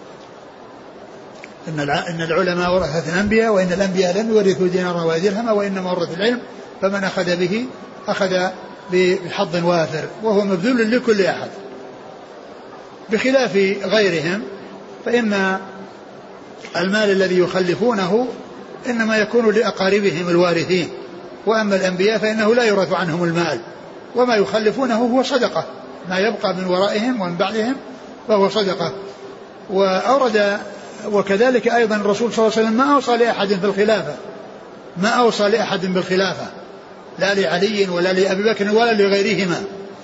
إن العلماء ورثة الأنبياء وإن الأنبياء لم يورثوا دينارا ولا درهما وإنما ورثوا العلم، فمن أخذ به أخذ بحظ وافر وهو مبذول لكل أحد، بخلاف غيرهم فإن المال الذي يخلفونه إنما يكون لأقاربهم الوارثين، وأما الأنبياء فإنه لا يورث عنهم المال، وما يخلفونه هو صدقة، ما يبقى من ورائهم ومن بعدهم فهو صدقة. وأورد وكذلك أيضا الرسول صلى الله عليه وسلم ما أوصى لأحد في الخلافة ما أوصى لأحد بالخلافة لا لعلي ولا لأبي بكر ولا لغيرهما،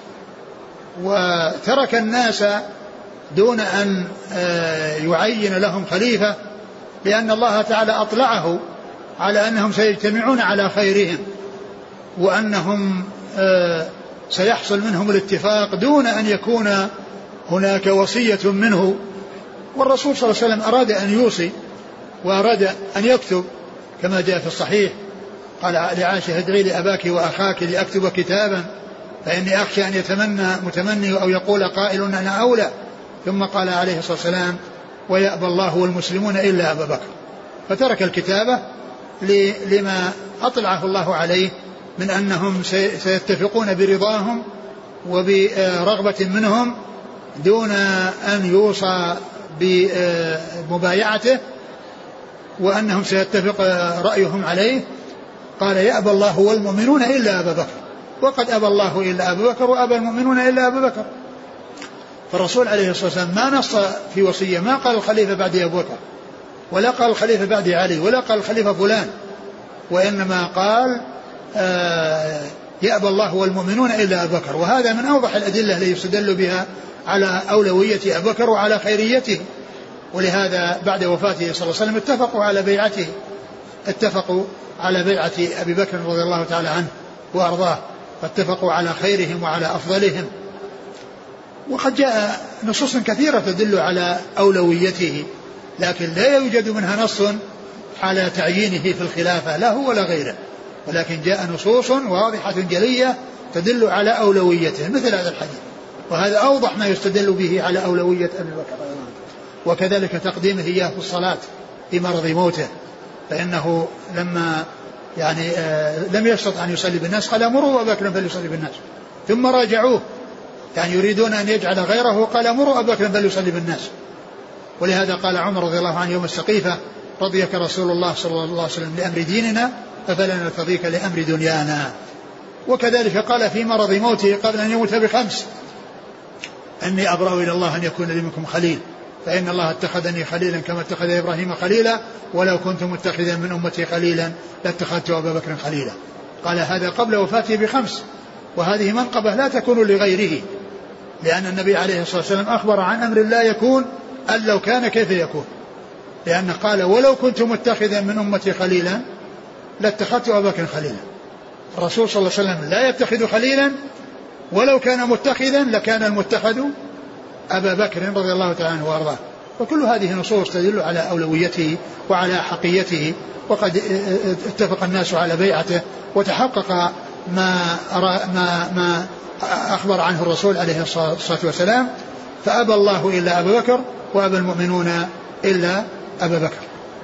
وترك الناس دون أن يعين لهم خليفة، لأن الله تعالى أطلعه على أنهم سيجتمعون على خيرهم وأنهم سيحصل منهم الاتفاق دون أن يكون هناك وصية منه. والرسول صلى الله عليه وسلم أراد أن يوصي وأراد أن يكتب كما جاء في الصحيح، قال لعائشة ادعي لأباك وأخاك لأكتب كتابا فإني أخشى أن يتمنى متمني أو يقول قائل أنا أولى، ثم قال عليه الصلاة والسلام ويأبى الله والمسلمون إلا أبا بكر، فترك الكتابة لما أطلعه الله عليه من أنهم سيتفقون برضاهم وبرغبة منهم دون أن يوصى بمبايعته، وأنهم سيتفق رأيهم عليه. قال يأبى الله والمؤمنون إلا أبا بكر، وقد أبى الله إلا أبا بكر وأبى المؤمنون إلا أبا بكر. فالرسول عليه الصلاة والسلام ما نص في وصية، ما قال الخليفة بعد أبو بكر ولا قال الخليفة بعد علي ولا قال الخليفة فلان، وإنما قال آه يأبى الله والمؤمنون إلا أبا بكر. وهذا من أوضح الأدلة التي يستدل بها على أولوية أبي بكر وعلى خيريته، ولهذا بعد وفاته صلى الله عليه وسلم اتفقوا على بيعته اتفقوا على بيعة أبي بكر رضي الله تعالى عنه وأرضاه، فاتفقوا على خيرهم وعلى أفضلهم. وقد جاء نصوص كثيرة تدل على أولويته، لكن لا يوجد منها نص على تعيينه في الخلافة لا هو ولا غيره، ولكن جاء نصوص واضحة جلية تدل على أولويته مثل هذا الحديث، وهذا أوضح ما يستدل به على أولوية أبي بكر. وكذلك تقديمه إياه في الصلاة في مرض موته، فإنه لما يعني آه لم يستطع أن يصلي بالناس قال مروا أبا بكر فليصلي بالناس، ثم راجعوه يعني يريدون أن يجعل غيره، قال مروا أبا بكر فليصلي بالناس. ولهذا قال عمر رضي الله عنه يوم السقيفة رضيك رسول الله صلى الله عليه وسلم لأمر ديننا ففلا نرتضيك لأمر دنيانا. وكذلك قال في مرض موته قبل أن يموت بخمس أني أبرأ إلى الله أن يكون لي منكم خليل، فإن الله اتخذني خليلا كما اتخذ إبراهيم خليلا، ولو كنت متخذا من أمتي خليلا لاتخذت أبا بكر خليلا. قال هذا قبل وفاته بخمس، وهذه منقبة لا تكون لغيره، لأن النبي عليه الصلاة والسلام أخبر عن أمر لا يكون أن لو كان كيف يكون، لأنه قال ولو كنت متخذا من أمتي خليلا لاتخذت أبا بكر خليلا. الرسول صلى الله عليه وسلم لا يتخذ خليلا، ولو كان متخذا لكان المتخذ أبا بكر رضي الله تعالى عنه وأرضاه. وكل هذه نصوص تدل على أولويته وعلى حقيته، وقد اتفق الناس على بيعته وتحقق ما ما ما أخبر عنه الرسول عليه الصلاة والسلام، فأبى الله إلا أبا بكر وأبى المؤمنون إلا أبا بكر.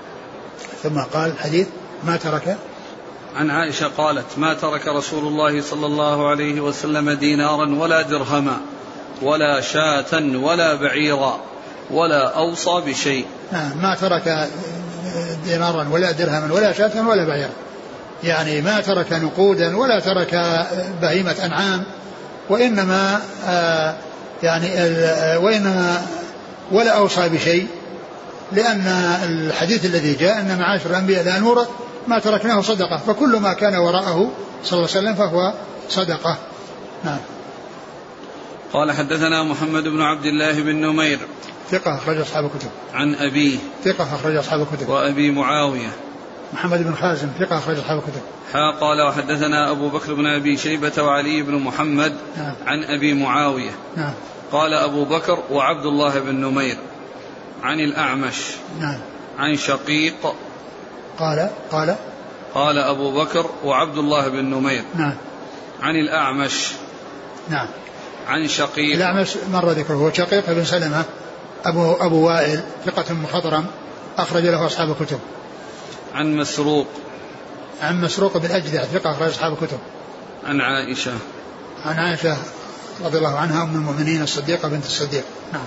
ثم قال الحديث ما ترك. عن عائشة قالت ما ترك رسول الله صلى الله عليه وسلم دينارا ولا درهما ولا شاة ولا بعيرا ولا أوصى بشيء. ما ترك دينارا ولا درهما ولا شاة ولا بعيرا، يعني ما ترك نقودا ولا ترك بهيمة أنعام، وإنما آه يعني وإنما ولا أوصى بشيء، لأن الحديث الذي جاء أن معاشر الأنبياء لا نورث ما تركناه صدقة، فكل ما كان وراءه صلى الله عليه وسلم فهو صدقة. نعم. قال حدثنا محمد بن عبد الله بن نمير ثقة أخرج أصحاب الكتب. عن أبيه ثقة أخرج أصحاب الكتب. وأبي معاوية محمد بن خازم ثقة أخرج أصحاب الكتب. ها قال وحدثنا أبو بكر بن أبي شيبة وعلي بن محمد. نعم. عن أبي معاوية. نعم. قال أبو بكر وعبد الله بن نمير عن الأعمش. نعم. عن شقيق. قال قال قال أبو بكر وعبد الله بن نمير. نعم. عن الأعمش. نعم. عن شقيق. الأعمش مر ذكره، هو شقيق بن سلمة أبو, أبو وائل ثقة مخضرم أخرج له أصحاب الكتب. عن مسروق. عن مسروق بن أجدع ثقة أخرج أصحاب الكتب. عن عائشة. عن عائشة رضي الله عنها أم المؤمنين الصديقة بنت الصديق. نعم.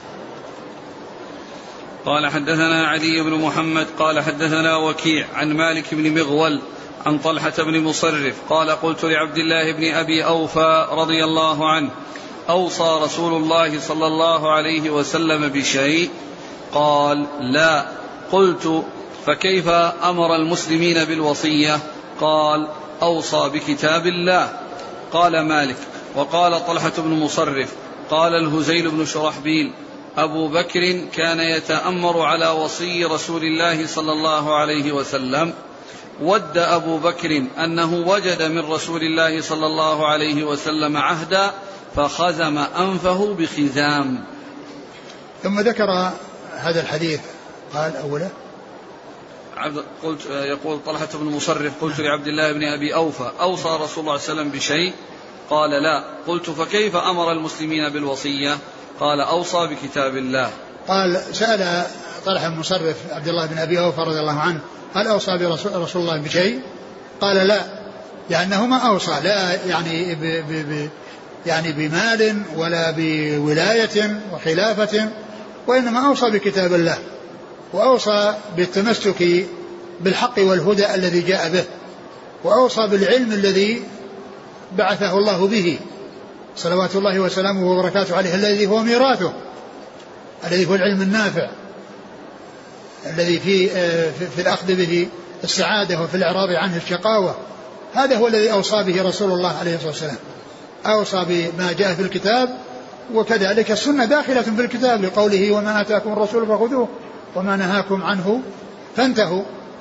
قال حدثنا علي بن محمد قال حدثنا وكيع عن مالك بن مغول عن طلحة بن مصرف قال قلت لعبد الله بن أبي أوفى رضي الله عنه أوصى رسول الله صلى الله عليه وسلم بشيء؟ قال لا. قلت فكيف أمر المسلمين بالوصية؟ قال أوصى بكتاب الله. قال مالك وقال طلحة بن مصرف قال الهزيل بن شرحبيل أبو بكر كان يتأمر على وصي رسول الله صلى الله عليه وسلم. ود أبو بكر أنه وجد من رسول الله صلى الله عليه وسلم عهدا فخزم أنفه بخزام. ثم ذكر هذا الحديث قال أوله قلت يقول طلحة بن مصرف قلت لعبد الله بن أبي أوفى أوصى رسول الله صلى الله عليه وسلم بشيء؟ قال لا. قلت فكيف أمر المسلمين بالوصية؟ قال أوصى بكتاب الله. قال سأل طلحة بن مصرف عبد الله بن أبي أوفى رضي الله عنه هل أوصى برسول الله بشيء؟ قال لا، لأنه ما أوصى لا يعني ب ب ب يعني بمال ولا بولاية وخلافة، وإنما أوصى بكتاب الله، وأوصى بالتمسك بالحق والهدى الذي جاء به، وأوصى بالعلم الذي بعثه الله به صلوات الله وسلامه وبركاته عليه، الذي هو ميراثه، الذي هو العلم النافع الذي في, في الأخذ به السعادة وفي الإعراض عنه الشقاوة. هذا هو الذي أوصى به رسول الله عليه الصلاة والسلام، أوصى بما جاء في الكتاب، وكذلك السنة داخلة في الكتاب لقوله وما آتاكم الرسول فخذوه وما نهاكم عنه فانتهوا.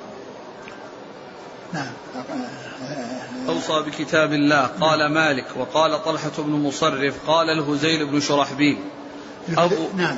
نعم. أوصى بكتاب الله. قال مالك وقال طلحة بن مصرف قال الهزيل بن شرحبيل أبو نعم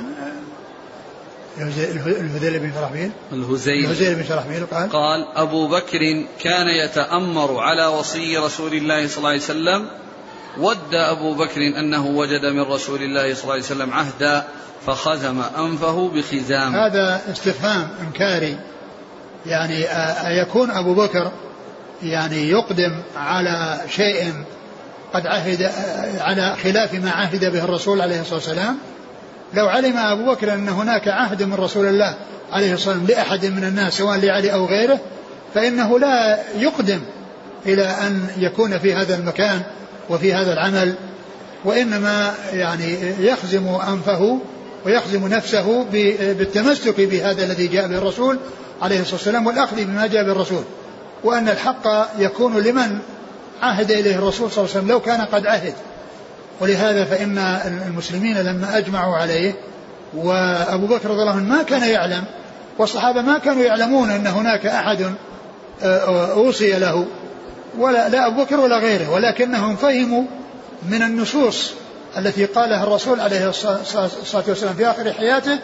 الهزيل بن شرحبيل الهزيل الهزيل بن شرحبيل قال قال أبو بكر كان يتأمر على وصي رسول الله صلى الله عليه وسلم ود أبو بكر أنه وجد من رسول الله صلى الله عليه وسلم عهدا فخزم أنفه بخزام. هذا استفهام إنكاري، يعني أيكون أبو بكر يعني يقدم على شيء قد عهد على خلاف ما عهد به الرسول عليه الصلاة والسلام؟ لو علم أبو بكر أن هناك عهد من رسول الله عليه الصلاة والسلام لأحد من الناس سواء لعلي أو غيره فإنه لا يقدم إلى أن يكون في هذا المكان وفي هذا العمل، وإنما يعني يخزم أنفه ويخزم نفسه بالتمسك بهذا الذي جاء به الرسول عليه الصلاة والسلام والأخذ بما جاء به الرسول، وأن الحق يكون لمن عهد إليه الرسول صلى الله عليه وسلم لو كان قد عهد. ولهذا فإن المسلمين لما أجمعوا عليه وأبو بكر رضي الله عنه ما كان يعلم والصحابة ما كانوا يعلمون أن هناك أحد أوصي له ولا لا أبو بكر ولا غيره، ولكنهم فهموا من النصوص التي قالها الرسول عليه الصلاة والسلام في آخر حياته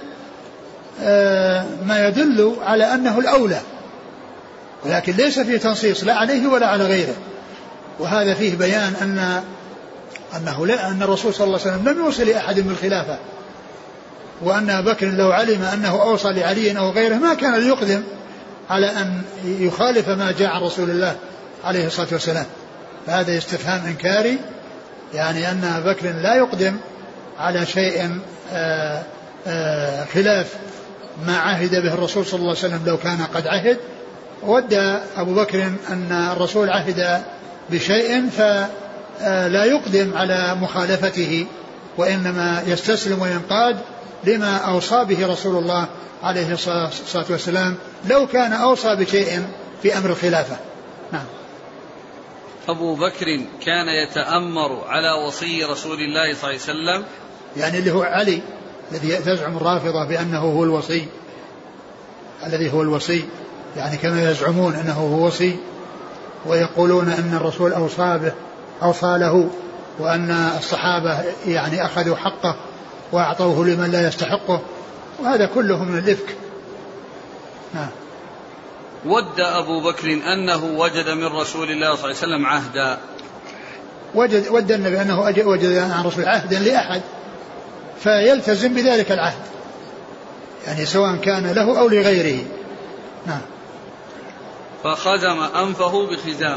ما يدل على أنه الأولى، ولكن ليس فيه تنصيص لا عليه ولا على غيره. وهذا فيه بيان أن أنه لا أن الرسول صلى الله عليه وسلم لم يوصي لأحد بالخلافة، وأن أبا بكر لو علم أنه أوصى لعلي أو غيره ما كان ليقدم على أن يخالف ما جاء عن رسول الله عليه الصلاة والسلام. فهذا استفهام إنكاري، يعني أن أبا بكر لا يقدم على شيء آآ آآ خلاف ما عهد به الرسول صلى الله عليه وسلم لو كان قد عهد. ود أبو بكر أن الرسول عهد بشيء فلا يقدم على مخالفته، وإنما يستسلم وينقاد لما أوصى به رسول الله عليه الصلاة والسلام لو كان أوصى بشيء في أمر الخلافة. نعم. أبو بكر كان يتأمر على وصي رسول الله صلى الله عليه وسلم، يعني اللي هو علي الذي تزعم الرافضة بأنه هو الوصي، الذي هو الوصي، يعني كما يزعمون أنه هو وصي ويقولون أن الرسول أوصى به أوصى له، وأن الصحابة يعني أخذوا حقه وأعطوه لمن لا يستحقه، وهذا كله من الإفك. نعم. ود أبو بكر أنه وجد من رسول الله صلى الله عليه وسلم عهدا، وجد ود النبي أنه وجد عن رسول عهدا لأحد فيلتزم بذلك العهد، يعني سواء كان له أو لغيره. نعم. فخزم أنفه بخزام،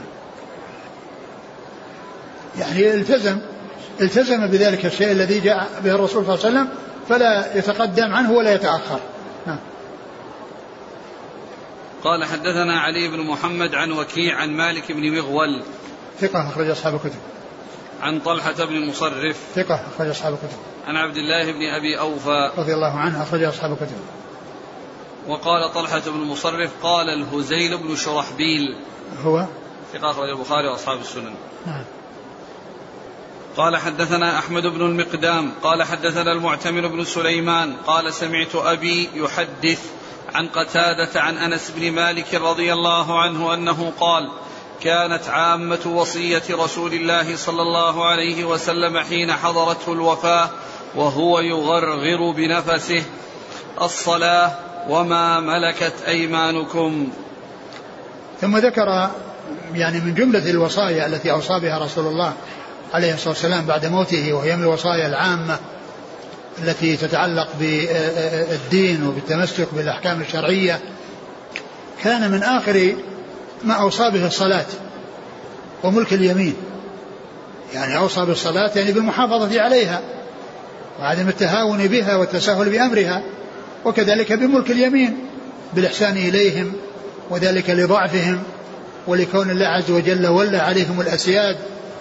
يعني التزم التزم بذلك الشيء الذي جاء به الرسول صلى الله عليه وسلم فلا يتقدم عنه ولا يتأخر. نعم. قال حدثنا علي بن محمد عن وكيع عن مالك بن مغول ثقة أخرج أصحاب الكتب. عن طلحة بن مصرف ثقة أخرج أصحاب الكتب. عن عبد الله بن أبي أوفى رضي الله عنه أخرج أصحاب الكتب. وقال طلحة بن مصرف قال الهزيل بن شرحبيل هو ثقة أخرج البخاري وأصحاب السنن. نعم. قال حدثنا أحمد بن المقدام قال حدثنا المعتمر بن سليمان قال سمعت أبي يحدث عن قتادة عن أنس بن مالك رضي الله عنه أنه قال كانت عامة وصية رسول الله صلى الله عليه وسلم حين حضرته الوفاة وهو يغرغر بنفسه الصلاة وما ملكت أيمانكم. ثم ذكر يعني من جملة الوصايا التي أوصى بها رسول الله عليه الصلاة والسلام بعد موته، وهي من الوصايا العامة التي تتعلق بالدين وبالتمسك بالأحكام الشرعية، كان من آخر ما أوصى به الصلاة وملك اليمين، يعني أوصى بالصلاة يعني بالمحافظة عليها وعدم التهاون بها والتساهل بأمرها، وكذلك بملك اليمين بالإحسان إليهم، وذلك لضعفهم ولكون الله عز وجل ولى عليهم الأسياد،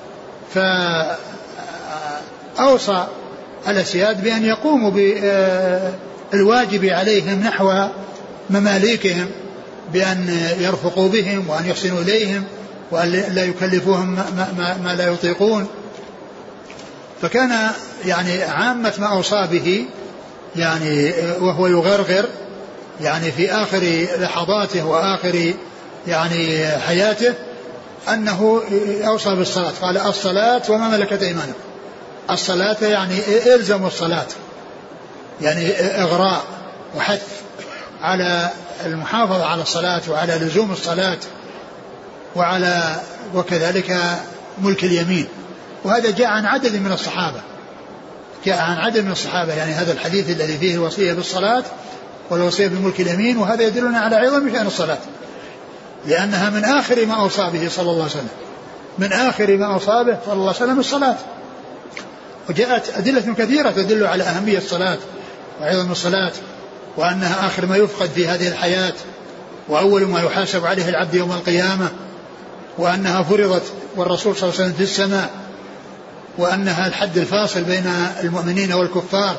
فأوصى الأسياد بأن يقوموا بالواجب عليهم نحو مماليكهم بأن يرفقوا بهم وأن يحسنوا إليهم وأن لا يكلفوهم ما, ما, ما لا يطيقون. فكان يعني عامة ما أوصى به يعني وهو يغرغر يعني في آخر لحظاته وآخر يعني حياته أنه أوصى بالصلاة، قال الصلاة وما ملكت أيمانكم. الصلاة يعني إلزموا الصلاة، يعني إغراء وحث على المحافظة على الصلاة وعلى لزوم الصلاة وعلى وكذلك ملك اليمين. وهذا جاء عن عدد من الصحابة، جاء عن عدد من الصحابة، يعني هذا الحديث الذي فيه الوصية بالصلاة والوصية بملك اليمين، وهذا يدلنا على عظم شأن الصلاة، لأنها من آخر ما أوصى به صلى الله عليه وسلم، من آخر ما أوصى به صلى الله عليه وسلم الصلاة. وجاءت أدلة كثيرة تدل على أهمية الصلاة وعظم الصلاة، وأنها آخر ما يفقد في هذه الحياة، وأول ما يحاسب عليه العبد يوم القيامة، وأنها فرضت والرسول صلى الله عليه وسلم في السماء، وأنها الحد الفاصل بين المؤمنين والكفار،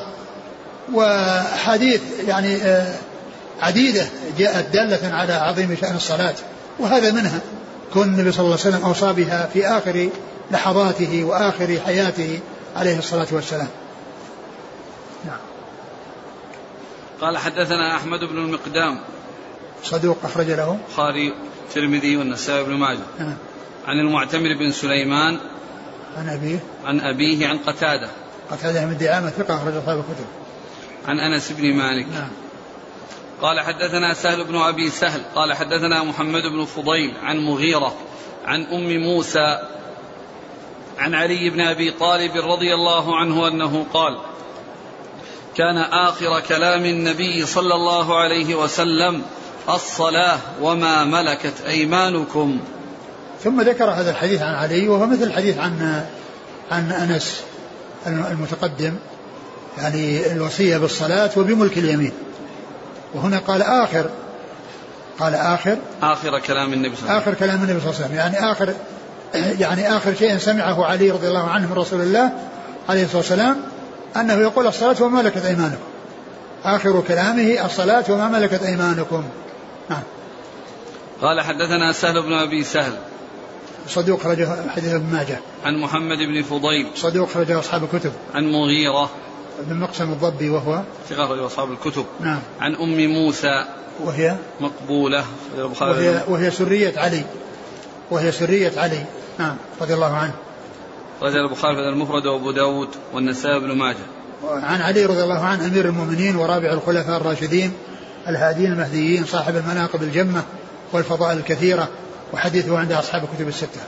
وحديث يعني عديدة جاءت دالة على عظيم شأن الصلاة، وهذا منها كون النبي صلى الله عليه وسلم أوصى بها في آخر لحظاته وآخر حياته عليه الصلاة والسلام. نعم. قال حدثنا أحمد بن المقدام صدوق أخرج له البخاري الترمذي والنسائي بن ماجه. نعم. عن المعتمر بن سليمان عن أبيه عن أبيه عن قتادة قتادة من دعامة ثقة أخرج أصحاب الكتب. عن أنس بن مالك. نعم. قال حدثنا سهل بن أبي سهل قال حدثنا محمد بن فضيل عن مغيرة عن أم موسى عن علي بن أبي طالب رضي الله عنه أنه قال كان آخر كلام النبي صلى الله عليه وسلم الصلاة وما ملكت أيمانكم. ثم ذكر هذا الحديث عن علي، وهو مثل الحديث عن عن أنس المتقدم، يعني الوصية بالصلاة وبملك اليمين. وهنا قال آخر قال آخر آخر كلام النبي صلى الله عليه وسلم آخر كلام النبي صلى الله عليه وسلم، يعني آخر يعني آخر شيء سمعه علي رضي الله عنه من رسول الله عليه الصلاة والسلام أنه يقول الصلاة وما ملكت أيمانكم. آخر كلامه الصلاة وما ملكت أيمانكم. نعم. قال حدثنا سهل بن أبي سهل صدوق خرجه حديث ابن ماجه. عن محمد بن فضيل صدوق خرجه أصحاب الكتب. عن مغيرة بن مقسم الضبي وهو ثقة خرجه أصحاب الكتب. نعم. عن أم موسى وهي مقبولة وهي, وهي سرية علي وهي سرية علي نعم رضي الله عنه. رجل البخاري في المفرد وأبو داود والنسائي بن ماجه. عن علي رضي الله عنه أمير المؤمنين ورابع الخلفاء الراشدين الهادين المهديين صاحب المناقب الجمة والفضائل الكثيرة، وحديثه عند أصحاب الكتب الستة.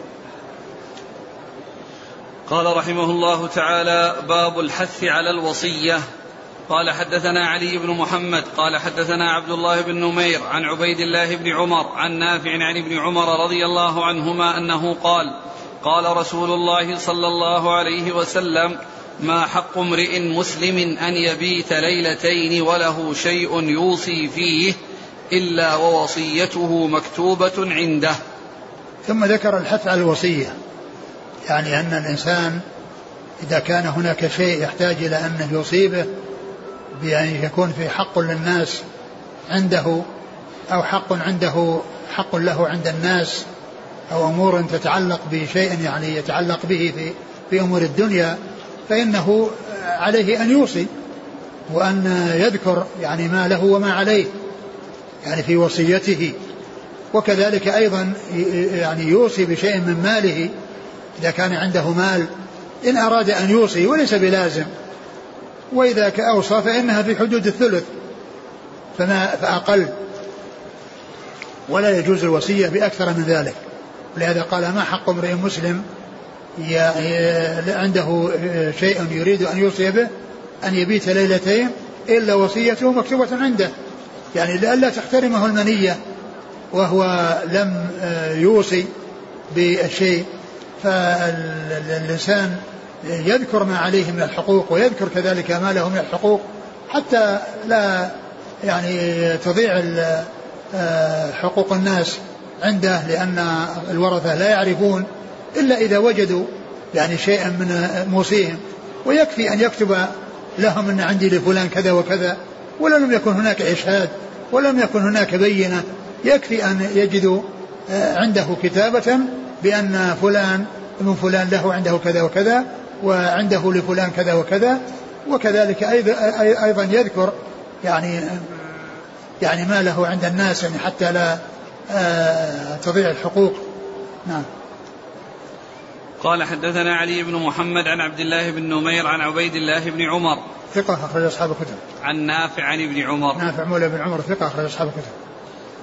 قال رحمه الله تعالى باب الحث على الوصية. قال حدثنا علي بن محمد قال حدثنا عبد الله بن نمير عن عبيد الله بن عمر عن نافع عن ابن عمر رضي الله عنهما أنه قال قال رسول الله صلى الله عليه وسلم ما حق امرئ مسلم أن يبيت ليلتين وله شيء يوصي فيه إلا ووصيته مكتوبة عنده. ثم ذكر الحث على الوصية، يعني أن الإنسان إذا كان هناك شيء يحتاج إلى أنه يصيبه بأن يكون في حق للناس عنده أو حق عنده حق له عند الناس أو أمور تتعلق بشيء يعني يتعلق به في, في أمور الدنيا، فإنه عليه أن يوصي وأن يذكر يعني ما له وما عليه يعني في وصيته. وكذلك أيضا يعني يوصي بشيء من ماله إذا كان عنده مال إن أراد أن يوصي وليس بلازم، وإذا أوصى فإنها في حدود الثلث فما فأقل، ولا يجوز الوصية بأكثر من ذلك. ولهذا قال ما حق امرئ مسلم عنده شيء يريد أن يوصي به أن يبيت ليلتين إلا وصيته مكتوبة عنده، يعني لئلا تحترمه المنية وهو لم يوصي بالشيء. فالإنسان يذكر ما عليه من الحقوق ويذكر كذلك ما له من الحقوق حتى لا يعني تضيع حقوق الناس عنده، لأن الورثة لا يعرفون إلا إذا وجدوا يعني شيئا من موصيهم، ويكفي أن يكتب لهم أن عندي لفلان كذا وكذا ولم يكن هناك إشهاد ولم يكن هناك بينة، يكفي أن يجدوا عنده كتابة بأن فلان من فلان له عنده كذا وكذا وعنده لفلان كذا وكذا. وكذلك أيضا يذكر يعني يعني ما له عند الناس يعني حتى لا تضيع الحقوق. نعم. قال حدثنا علي بن محمد عن عبد الله بن نمير عن عبيد الله بن عمر ثقة أخرج أصحاب الكتب. عن نافع عن ابن عمر نافع مولى بن عمر ثقة أخرج أصحاب الكتب.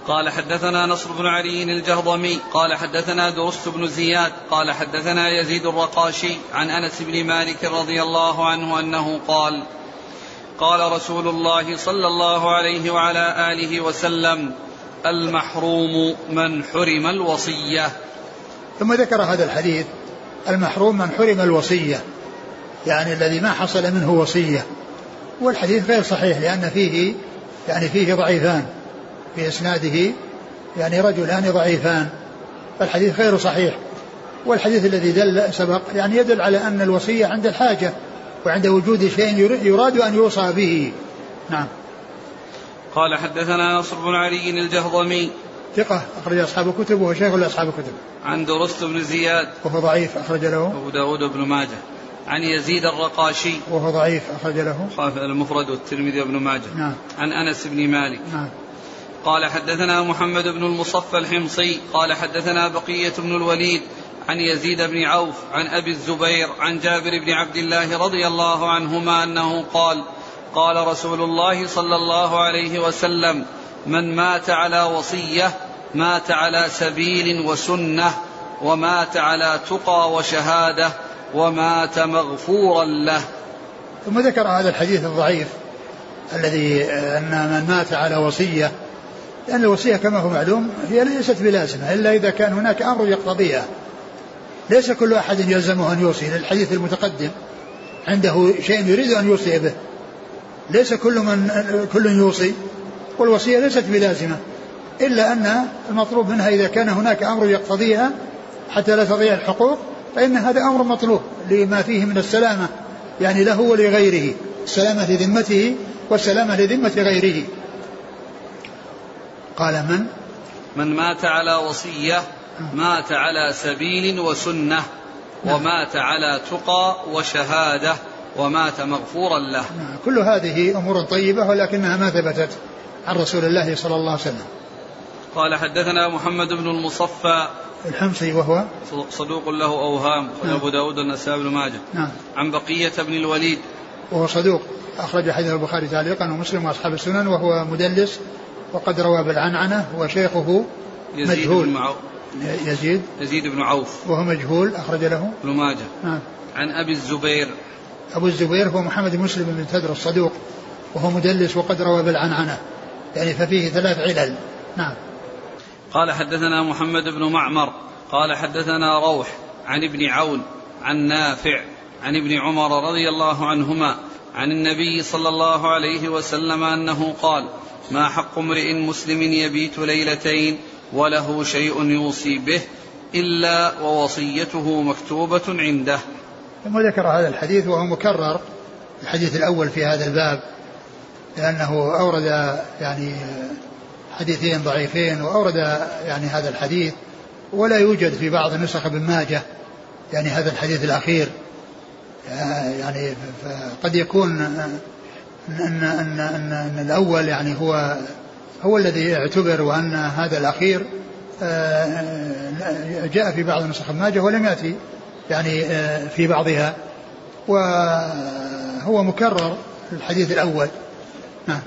قال حدثنا نصر بن علي الجهضمي قال حدثنا درست بن زياد قال حدثنا يزيد الرقاشي عن أنس بن مالك رضي الله عنه أنه قال قال رسول الله صلى الله عليه وعلى آله وسلم المحروم من حرم الوصية. ثم ذكر هذا الحديث المحروم من حرم الوصية، يعني الذي ما حصل منه وصية. والحديث غير صحيح لأن فيه يعني فيه ضعيفان في إسناده، يعني رجلان ضعيفان، فالحديث غير صحيح. والحديث الذي دل سبق يعني يدل على أن الوصية عند الحاجة وعند وجود شيء يراد أن يوصى به. نعم. قال حدثنا نصر بن علي الجهضمي ثقة أخرج أصحاب الكتب وهو شيخ لأصحاب الكتب. عن درست بن زياد وهو ضعيف أخرج له أبو داود بن ماجه. عن يزيد الرقاشي وهو ضعيف أخرج له خالف المفرد والترمذي وابن ماجه. نعم. عن أنس بن مالك. نعم. قال حدثنا محمد بن المصفى الحمصي قال حدثنا بقية بن الوليد عن يزيد بن عوف عن أبي الزبير عن جابر بن عبد الله رضي الله عنهما أنه قال قال رسول الله صلى الله عليه وسلم من مات على وصية مات على سبيل وسنة ومات على تقى وشهادة ومات مغفورا له. ثم ذكر هذا الحديث الضعيف الذي أن من مات على وصية، لأن الوصية كما هو معلوم هي ليست بلازمة إلا إذا كان هناك أمر يقتضيها، ليس كل أحد يلزمه أن يوصي. للحديث المتقدم عنده شيء يريد أن يوصي به، ليس كل من كل يوصي، والوصية ليست بلازمة إلا أن المطلوب منها إذا كان هناك أمر يقتضيها حتى لا تضيع الحقوق فإن هذا أمر مطلوب لما فيه من السلامة يعني له ولغيره، السلامة لذمته والسلامة لذمة غيره. قال من من مات على وصية مات على سبيل وسنة ومات على تقى وشهادة ومات مغفورا له. كل هذه أمور طيبة ولكنها ما ثبتت عن رسول الله صلى الله عليه وسلم. قال حدثنا محمد بن المصفى الحمصي وهو صدوق له أوهام أبو داود والنسائي بن ماجه. نعم. عن بقية بن الوليد وهو صدوق أخرج حديث البخاري تعليقا ومسلم وأصحاب السنن، وهو مدلس وقد روى بالعنعنة، وشيخه مجهول بن يزيد يزيد بن عوف وهو مجهول أخرج له ابن ماجه. نعم. عن أبي الزبير أبو الزبير هو محمد بن مسلم بن تدر الصدوق وهو مدلس وقد روى بالعنعنة، يعني ففيه ثلاث علل. نعم. قال حدثنا محمد بن معمر قال حدثنا روح عن ابن عون عن نافع عن ابن عمر رضي الله عنهما عن النبي صلى الله عليه وسلم أنه قال ما حق امرئ مسلم يبيت ليلتين وله شيء يوصي به إلا ووصيته مكتوبة عنده. ثم ذكر هذا الحديث وهو مكرر الحديث الأول في هذا الباب، لأنه أورد يعني حديثين ضعيفين وأورد يعني هذا الحديث، ولا يوجد في بعض نسخ ابن ماجه يعني هذا الحديث الأخير، يعني قد يكون أن, أن, أن, أن الأول يعني هو هو الذي يعتبر، وأن هذا الأخير جاء في بعض نسخ ابن ماجه ولم يأتي يعني في بعضها، وهو مكرر الحديث الأول. نعم.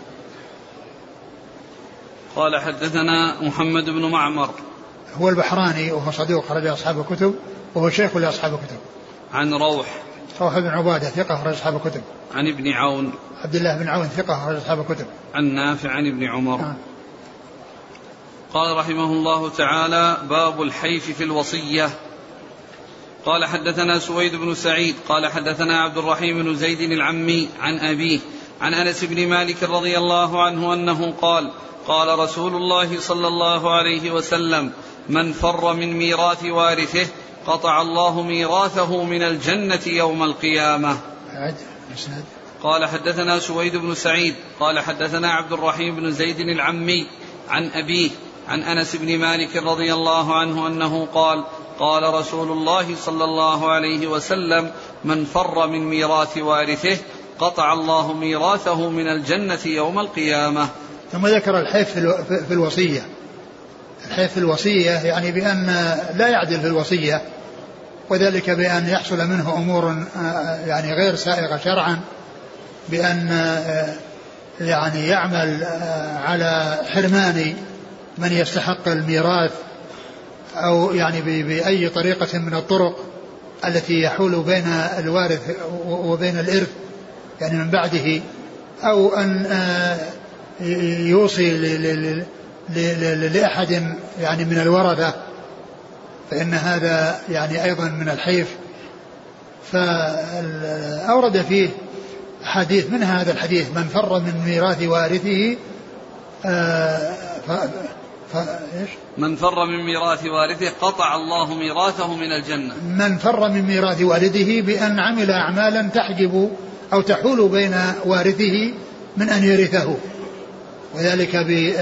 قال حدثنا محمد بن معمر هو البحراني وهو صدوق خرج أصحاب الكتب وهو شيخ لأصحاب الكتب. عن روح روح بن عبادة ثقة خرج أصحاب الكتب. عن ابن عون عبد الله بن عون ثقة خرج أصحاب الكتب. عن نافع عن ابن عمر. نعم. قال رحمه الله تعالى باب الحيف في الوصية. قال حدثنا سويد بن سعيد قال حدثنا عبد الرحيم بن زيد العمي عن أبيه عن أنس بن مالك رضي الله عنه أنه قال قال رسول الله صلى الله عليه وسلم من فر من ميراث وارثه قطع الله ميراثه من الجنة يوم القيامة. قال حدثنا سويد بن سعيد قال حدثنا عبد الرحيم بن زيد العمي عن أبيه عن أنس بن مالك رضي الله عنه أنه قال قال رسول الله صلى الله عليه وسلم من فر من ميراث وارثه قطع الله ميراثه من الجنة يوم القيامة. ثم ذكر الحيف في الوصية. الحيف في الوصية يعني بأن لا يعدل في الوصية، وذلك بأن يحصل منه أمور يعني غير سائغة شرعا، بأن يعني يعمل على حرمان من يستحق الميراث أو يعني بأي طريقة من الطرق التي يحول بين الوارث وبين الإرث يعني من بعده، أو أن يوصي لأحد يعني من الورثة، فإن هذا يعني أيضا من الحيف. فأورد فيه حديث من هذا الحديث: من فر من ميراث وارثه ف... ف... إيش؟ من فر من ميراث وارثه قطع الله ميراثه من الجنة. من فر من ميراث والده بأن عمل أعمالا تحجب أو تحول بين وارثه من أن يرثه، وذلك ب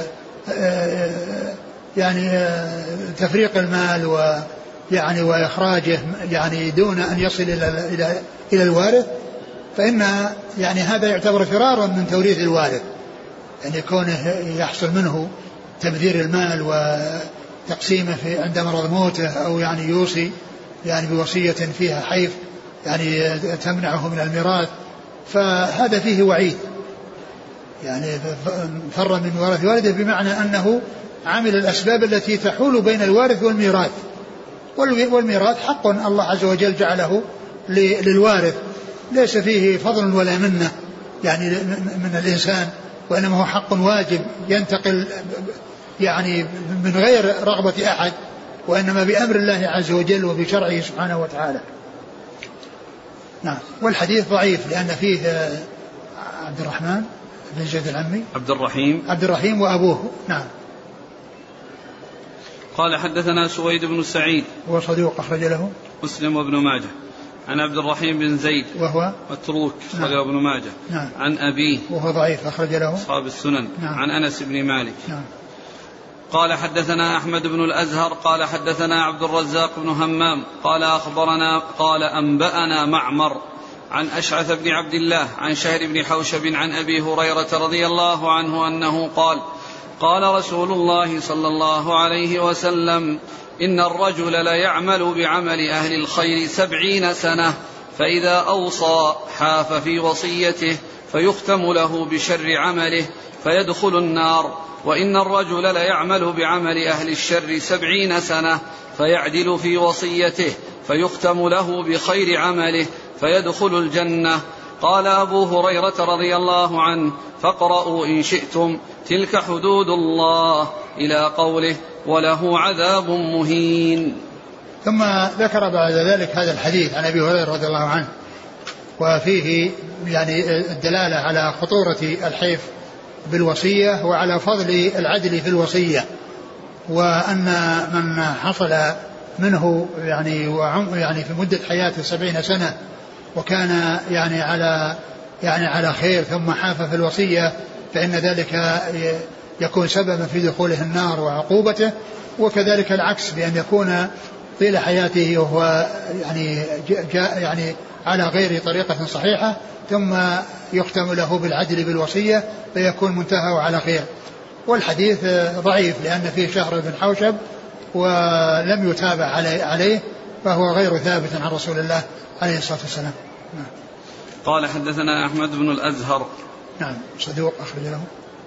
يعني تفريق المال ويعني وإخراجه يعني دون أن يصل إلى إلى إلى الوارث، فإن يعني هذا يعتبر فرارا من توريث الوارث، يعني كونه يحصل منه تبذير المال وتقسيمه في عند مرض موته، أو يعني يوصي يعني بوصية فيها حيف يعني تمنعه من الميراث، فهذا فيه وعيد. يعني فر من ورث والده بمعنى أنه عمل الأسباب التي تحول بين الوارث والميراث، والميراث حق الله عز وجل جعله للوارث، ليس فيه فضل ولا منة يعني من الإنسان، وإنما هو حق واجب ينتقل يعني من غير رغبة أحد، وإنما بأمر الله عز وجل وبشرعه سبحانه وتعالى. نعم. والحديث ضعيف لأن فيه عبد الرحمن بن زيد العمي عبد الرحيم عبد الرحيم وأبوه. نعم. قال حدثنا سويد بن سعيد هو صدوق أخرج له مسلم وابن ماجه. عن عبد الرحيم بن زيد وهو متروك أخرج له ابن ماجه. نعم. عن أبيه وهو ضعيف أخرج له أصحاب السنن. نعم. عن أنس بن مالك. نعم. قال حدثنا أحمد بن الأزهر قال حدثنا عبد الرزاق بن همام قال أخبرنا قال أنبأنا معمر عن أشعث بن عبد الله عن شهر بن حوشب عن أبي هريرة رضي الله عنه أنه قال قال رسول الله صلى الله عليه وسلم: إن الرجل ليعمل بعمل أهل الخير سبعين سنة، فإذا أوصى حاف في وصيته فيختم له بشر عمله فيدخل النار، وإن الرجل ليعمل بعمل أهل الشر سبعين سنة فيعدل في وصيته فيختم له بخير عمله فيدخل الجنة. قال أبو هريرة رضي الله عنه: فاقرؤوا إن شئتم تلك حدود الله إلى قوله: وله عذاب مهين. ثم ذكر بعد ذلك هذا الحديث عن أبي هريرة رضي الله عنه، وفيه يعني الدلالة على خطورة الحيف بالوصية وعلى فضل العدل في الوصية، وأن من حصل منه يعني يعني في مدة حياته سبعين سنة وكان يعني على يعني على خير ثم حاف في الوصية، فإن ذلك يكون سببا في دخوله النار وعقوبته، وكذلك العكس بأن يكون طيل حياته وهو يعني جاء يعني على غير طريقة صحيحة ثم يختم له بالعدل بالوصية فيكون منتهى على خير. والحديث ضعيف لأن فيه شهر بن حوشب ولم يتابع عليه، فهو غير ثابت عن رسول الله عليه الصلاة والسلام. نعم. قال حدثنا أحمد بن الأزهر. نعم. صدوق أخرج له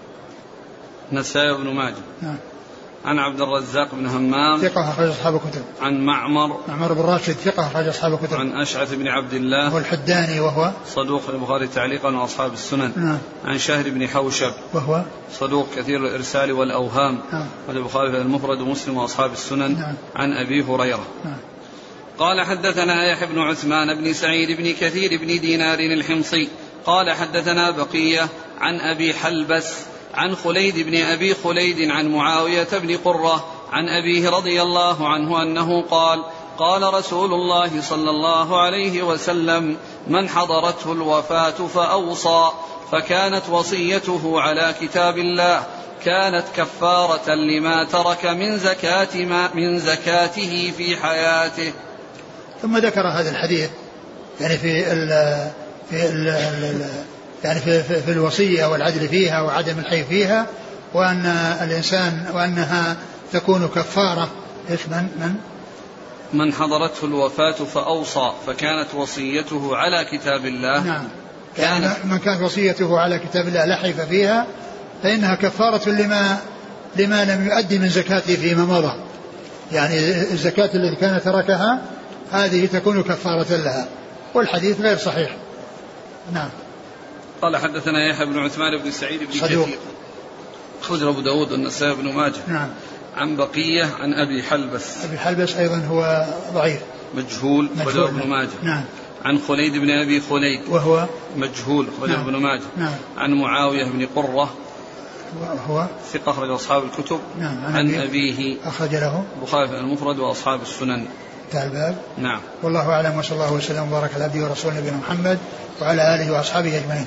نسائي بن ماجه. نعم. عن عبد الرزاق بن همام ثقة أخرج أصحاب الكتب. عن معمر معمر بن راشد ثقة أخرج أصحاب الكتب. عن أشعث بن عبد الله هو الحداني وهو صدوق البخاري تعليقا وأصحاب السنن. نعم. عن شهر بن حوشب وهو صدوق كثير الإرسال والأوهام. نعم. البخاري المفرد ومسلم وأصحاب السنن. نعم. عن أبي هريرة. نعم. قال حدثنا يحيى بن عثمان بن سعيد بن كثير بن دينار الحمصي قال حدثنا بقية عن أبي حلبس عن خليد بن أبي خليد عن معاوية بن قرة عن أبيه رضي الله عنه أنه قال قال رسول الله صلى الله عليه وسلم: من حضرته الوفاة فأوصى فكانت وصيته على كتاب الله كانت كفارة لما ترك من زكاة ما من زكاته في حياته. ثم ذكر هذا الحديث يعني في ال في ال يعني في, في, في الوصية والعدل فيها وعدم الحي فيها، وأن الإنسان وأنها تكون كفارة. إيش من من من حضرته الوفاة فأوصى فكانت وصيته على كتاب الله. نعم. كان من كانت وصيته على كتاب الله لا حيف فيها فإنها كفارة لما لما لم يؤدي من زكاته فيما مضى، يعني الزكاة التي كان تركها هذه تكون كفارة لها، والحديث غير صحيح. نعم. قال حدثنا يحيى بن عثمان بن سعيد بن صدوق كثير أخرج أبو داود والنسائي بن ماجه. نعم. عن بقية عن أبي حلبس. أبي حلبس أيضا هو ضعيف مجهول أخرج ابن ماجه. نعم. عن خليد بن أبي خليد وهو مجهول أخرج نعم. ابن ماجه. نعم. عن معاوية بن قرة وهو ثقة أخرج أصحاب الكتب. نعم. عن, عن أبيه أخرج له البخاري المفرد وأصحاب السنن. الباب. نعم. والله أعلم، وصلى الله وسلم وبارك على عبده ورسوله نبينا محمد وعلى آله وأصحابه أجمعين.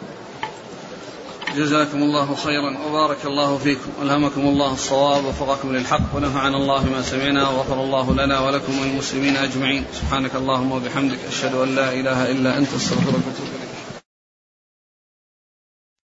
جزاكم الله خيرا وبارك الله فيكم، ألهمكم الله الصواب ووفقكم للحق، ونفعنا الله ما سمعنا، وغفر الله لنا ولكم وللمسلمين أجمعين. سبحانك اللهم وبحمدك، أشهد أن لا إله إلا أنت، أستغفرك وأتوب إليك.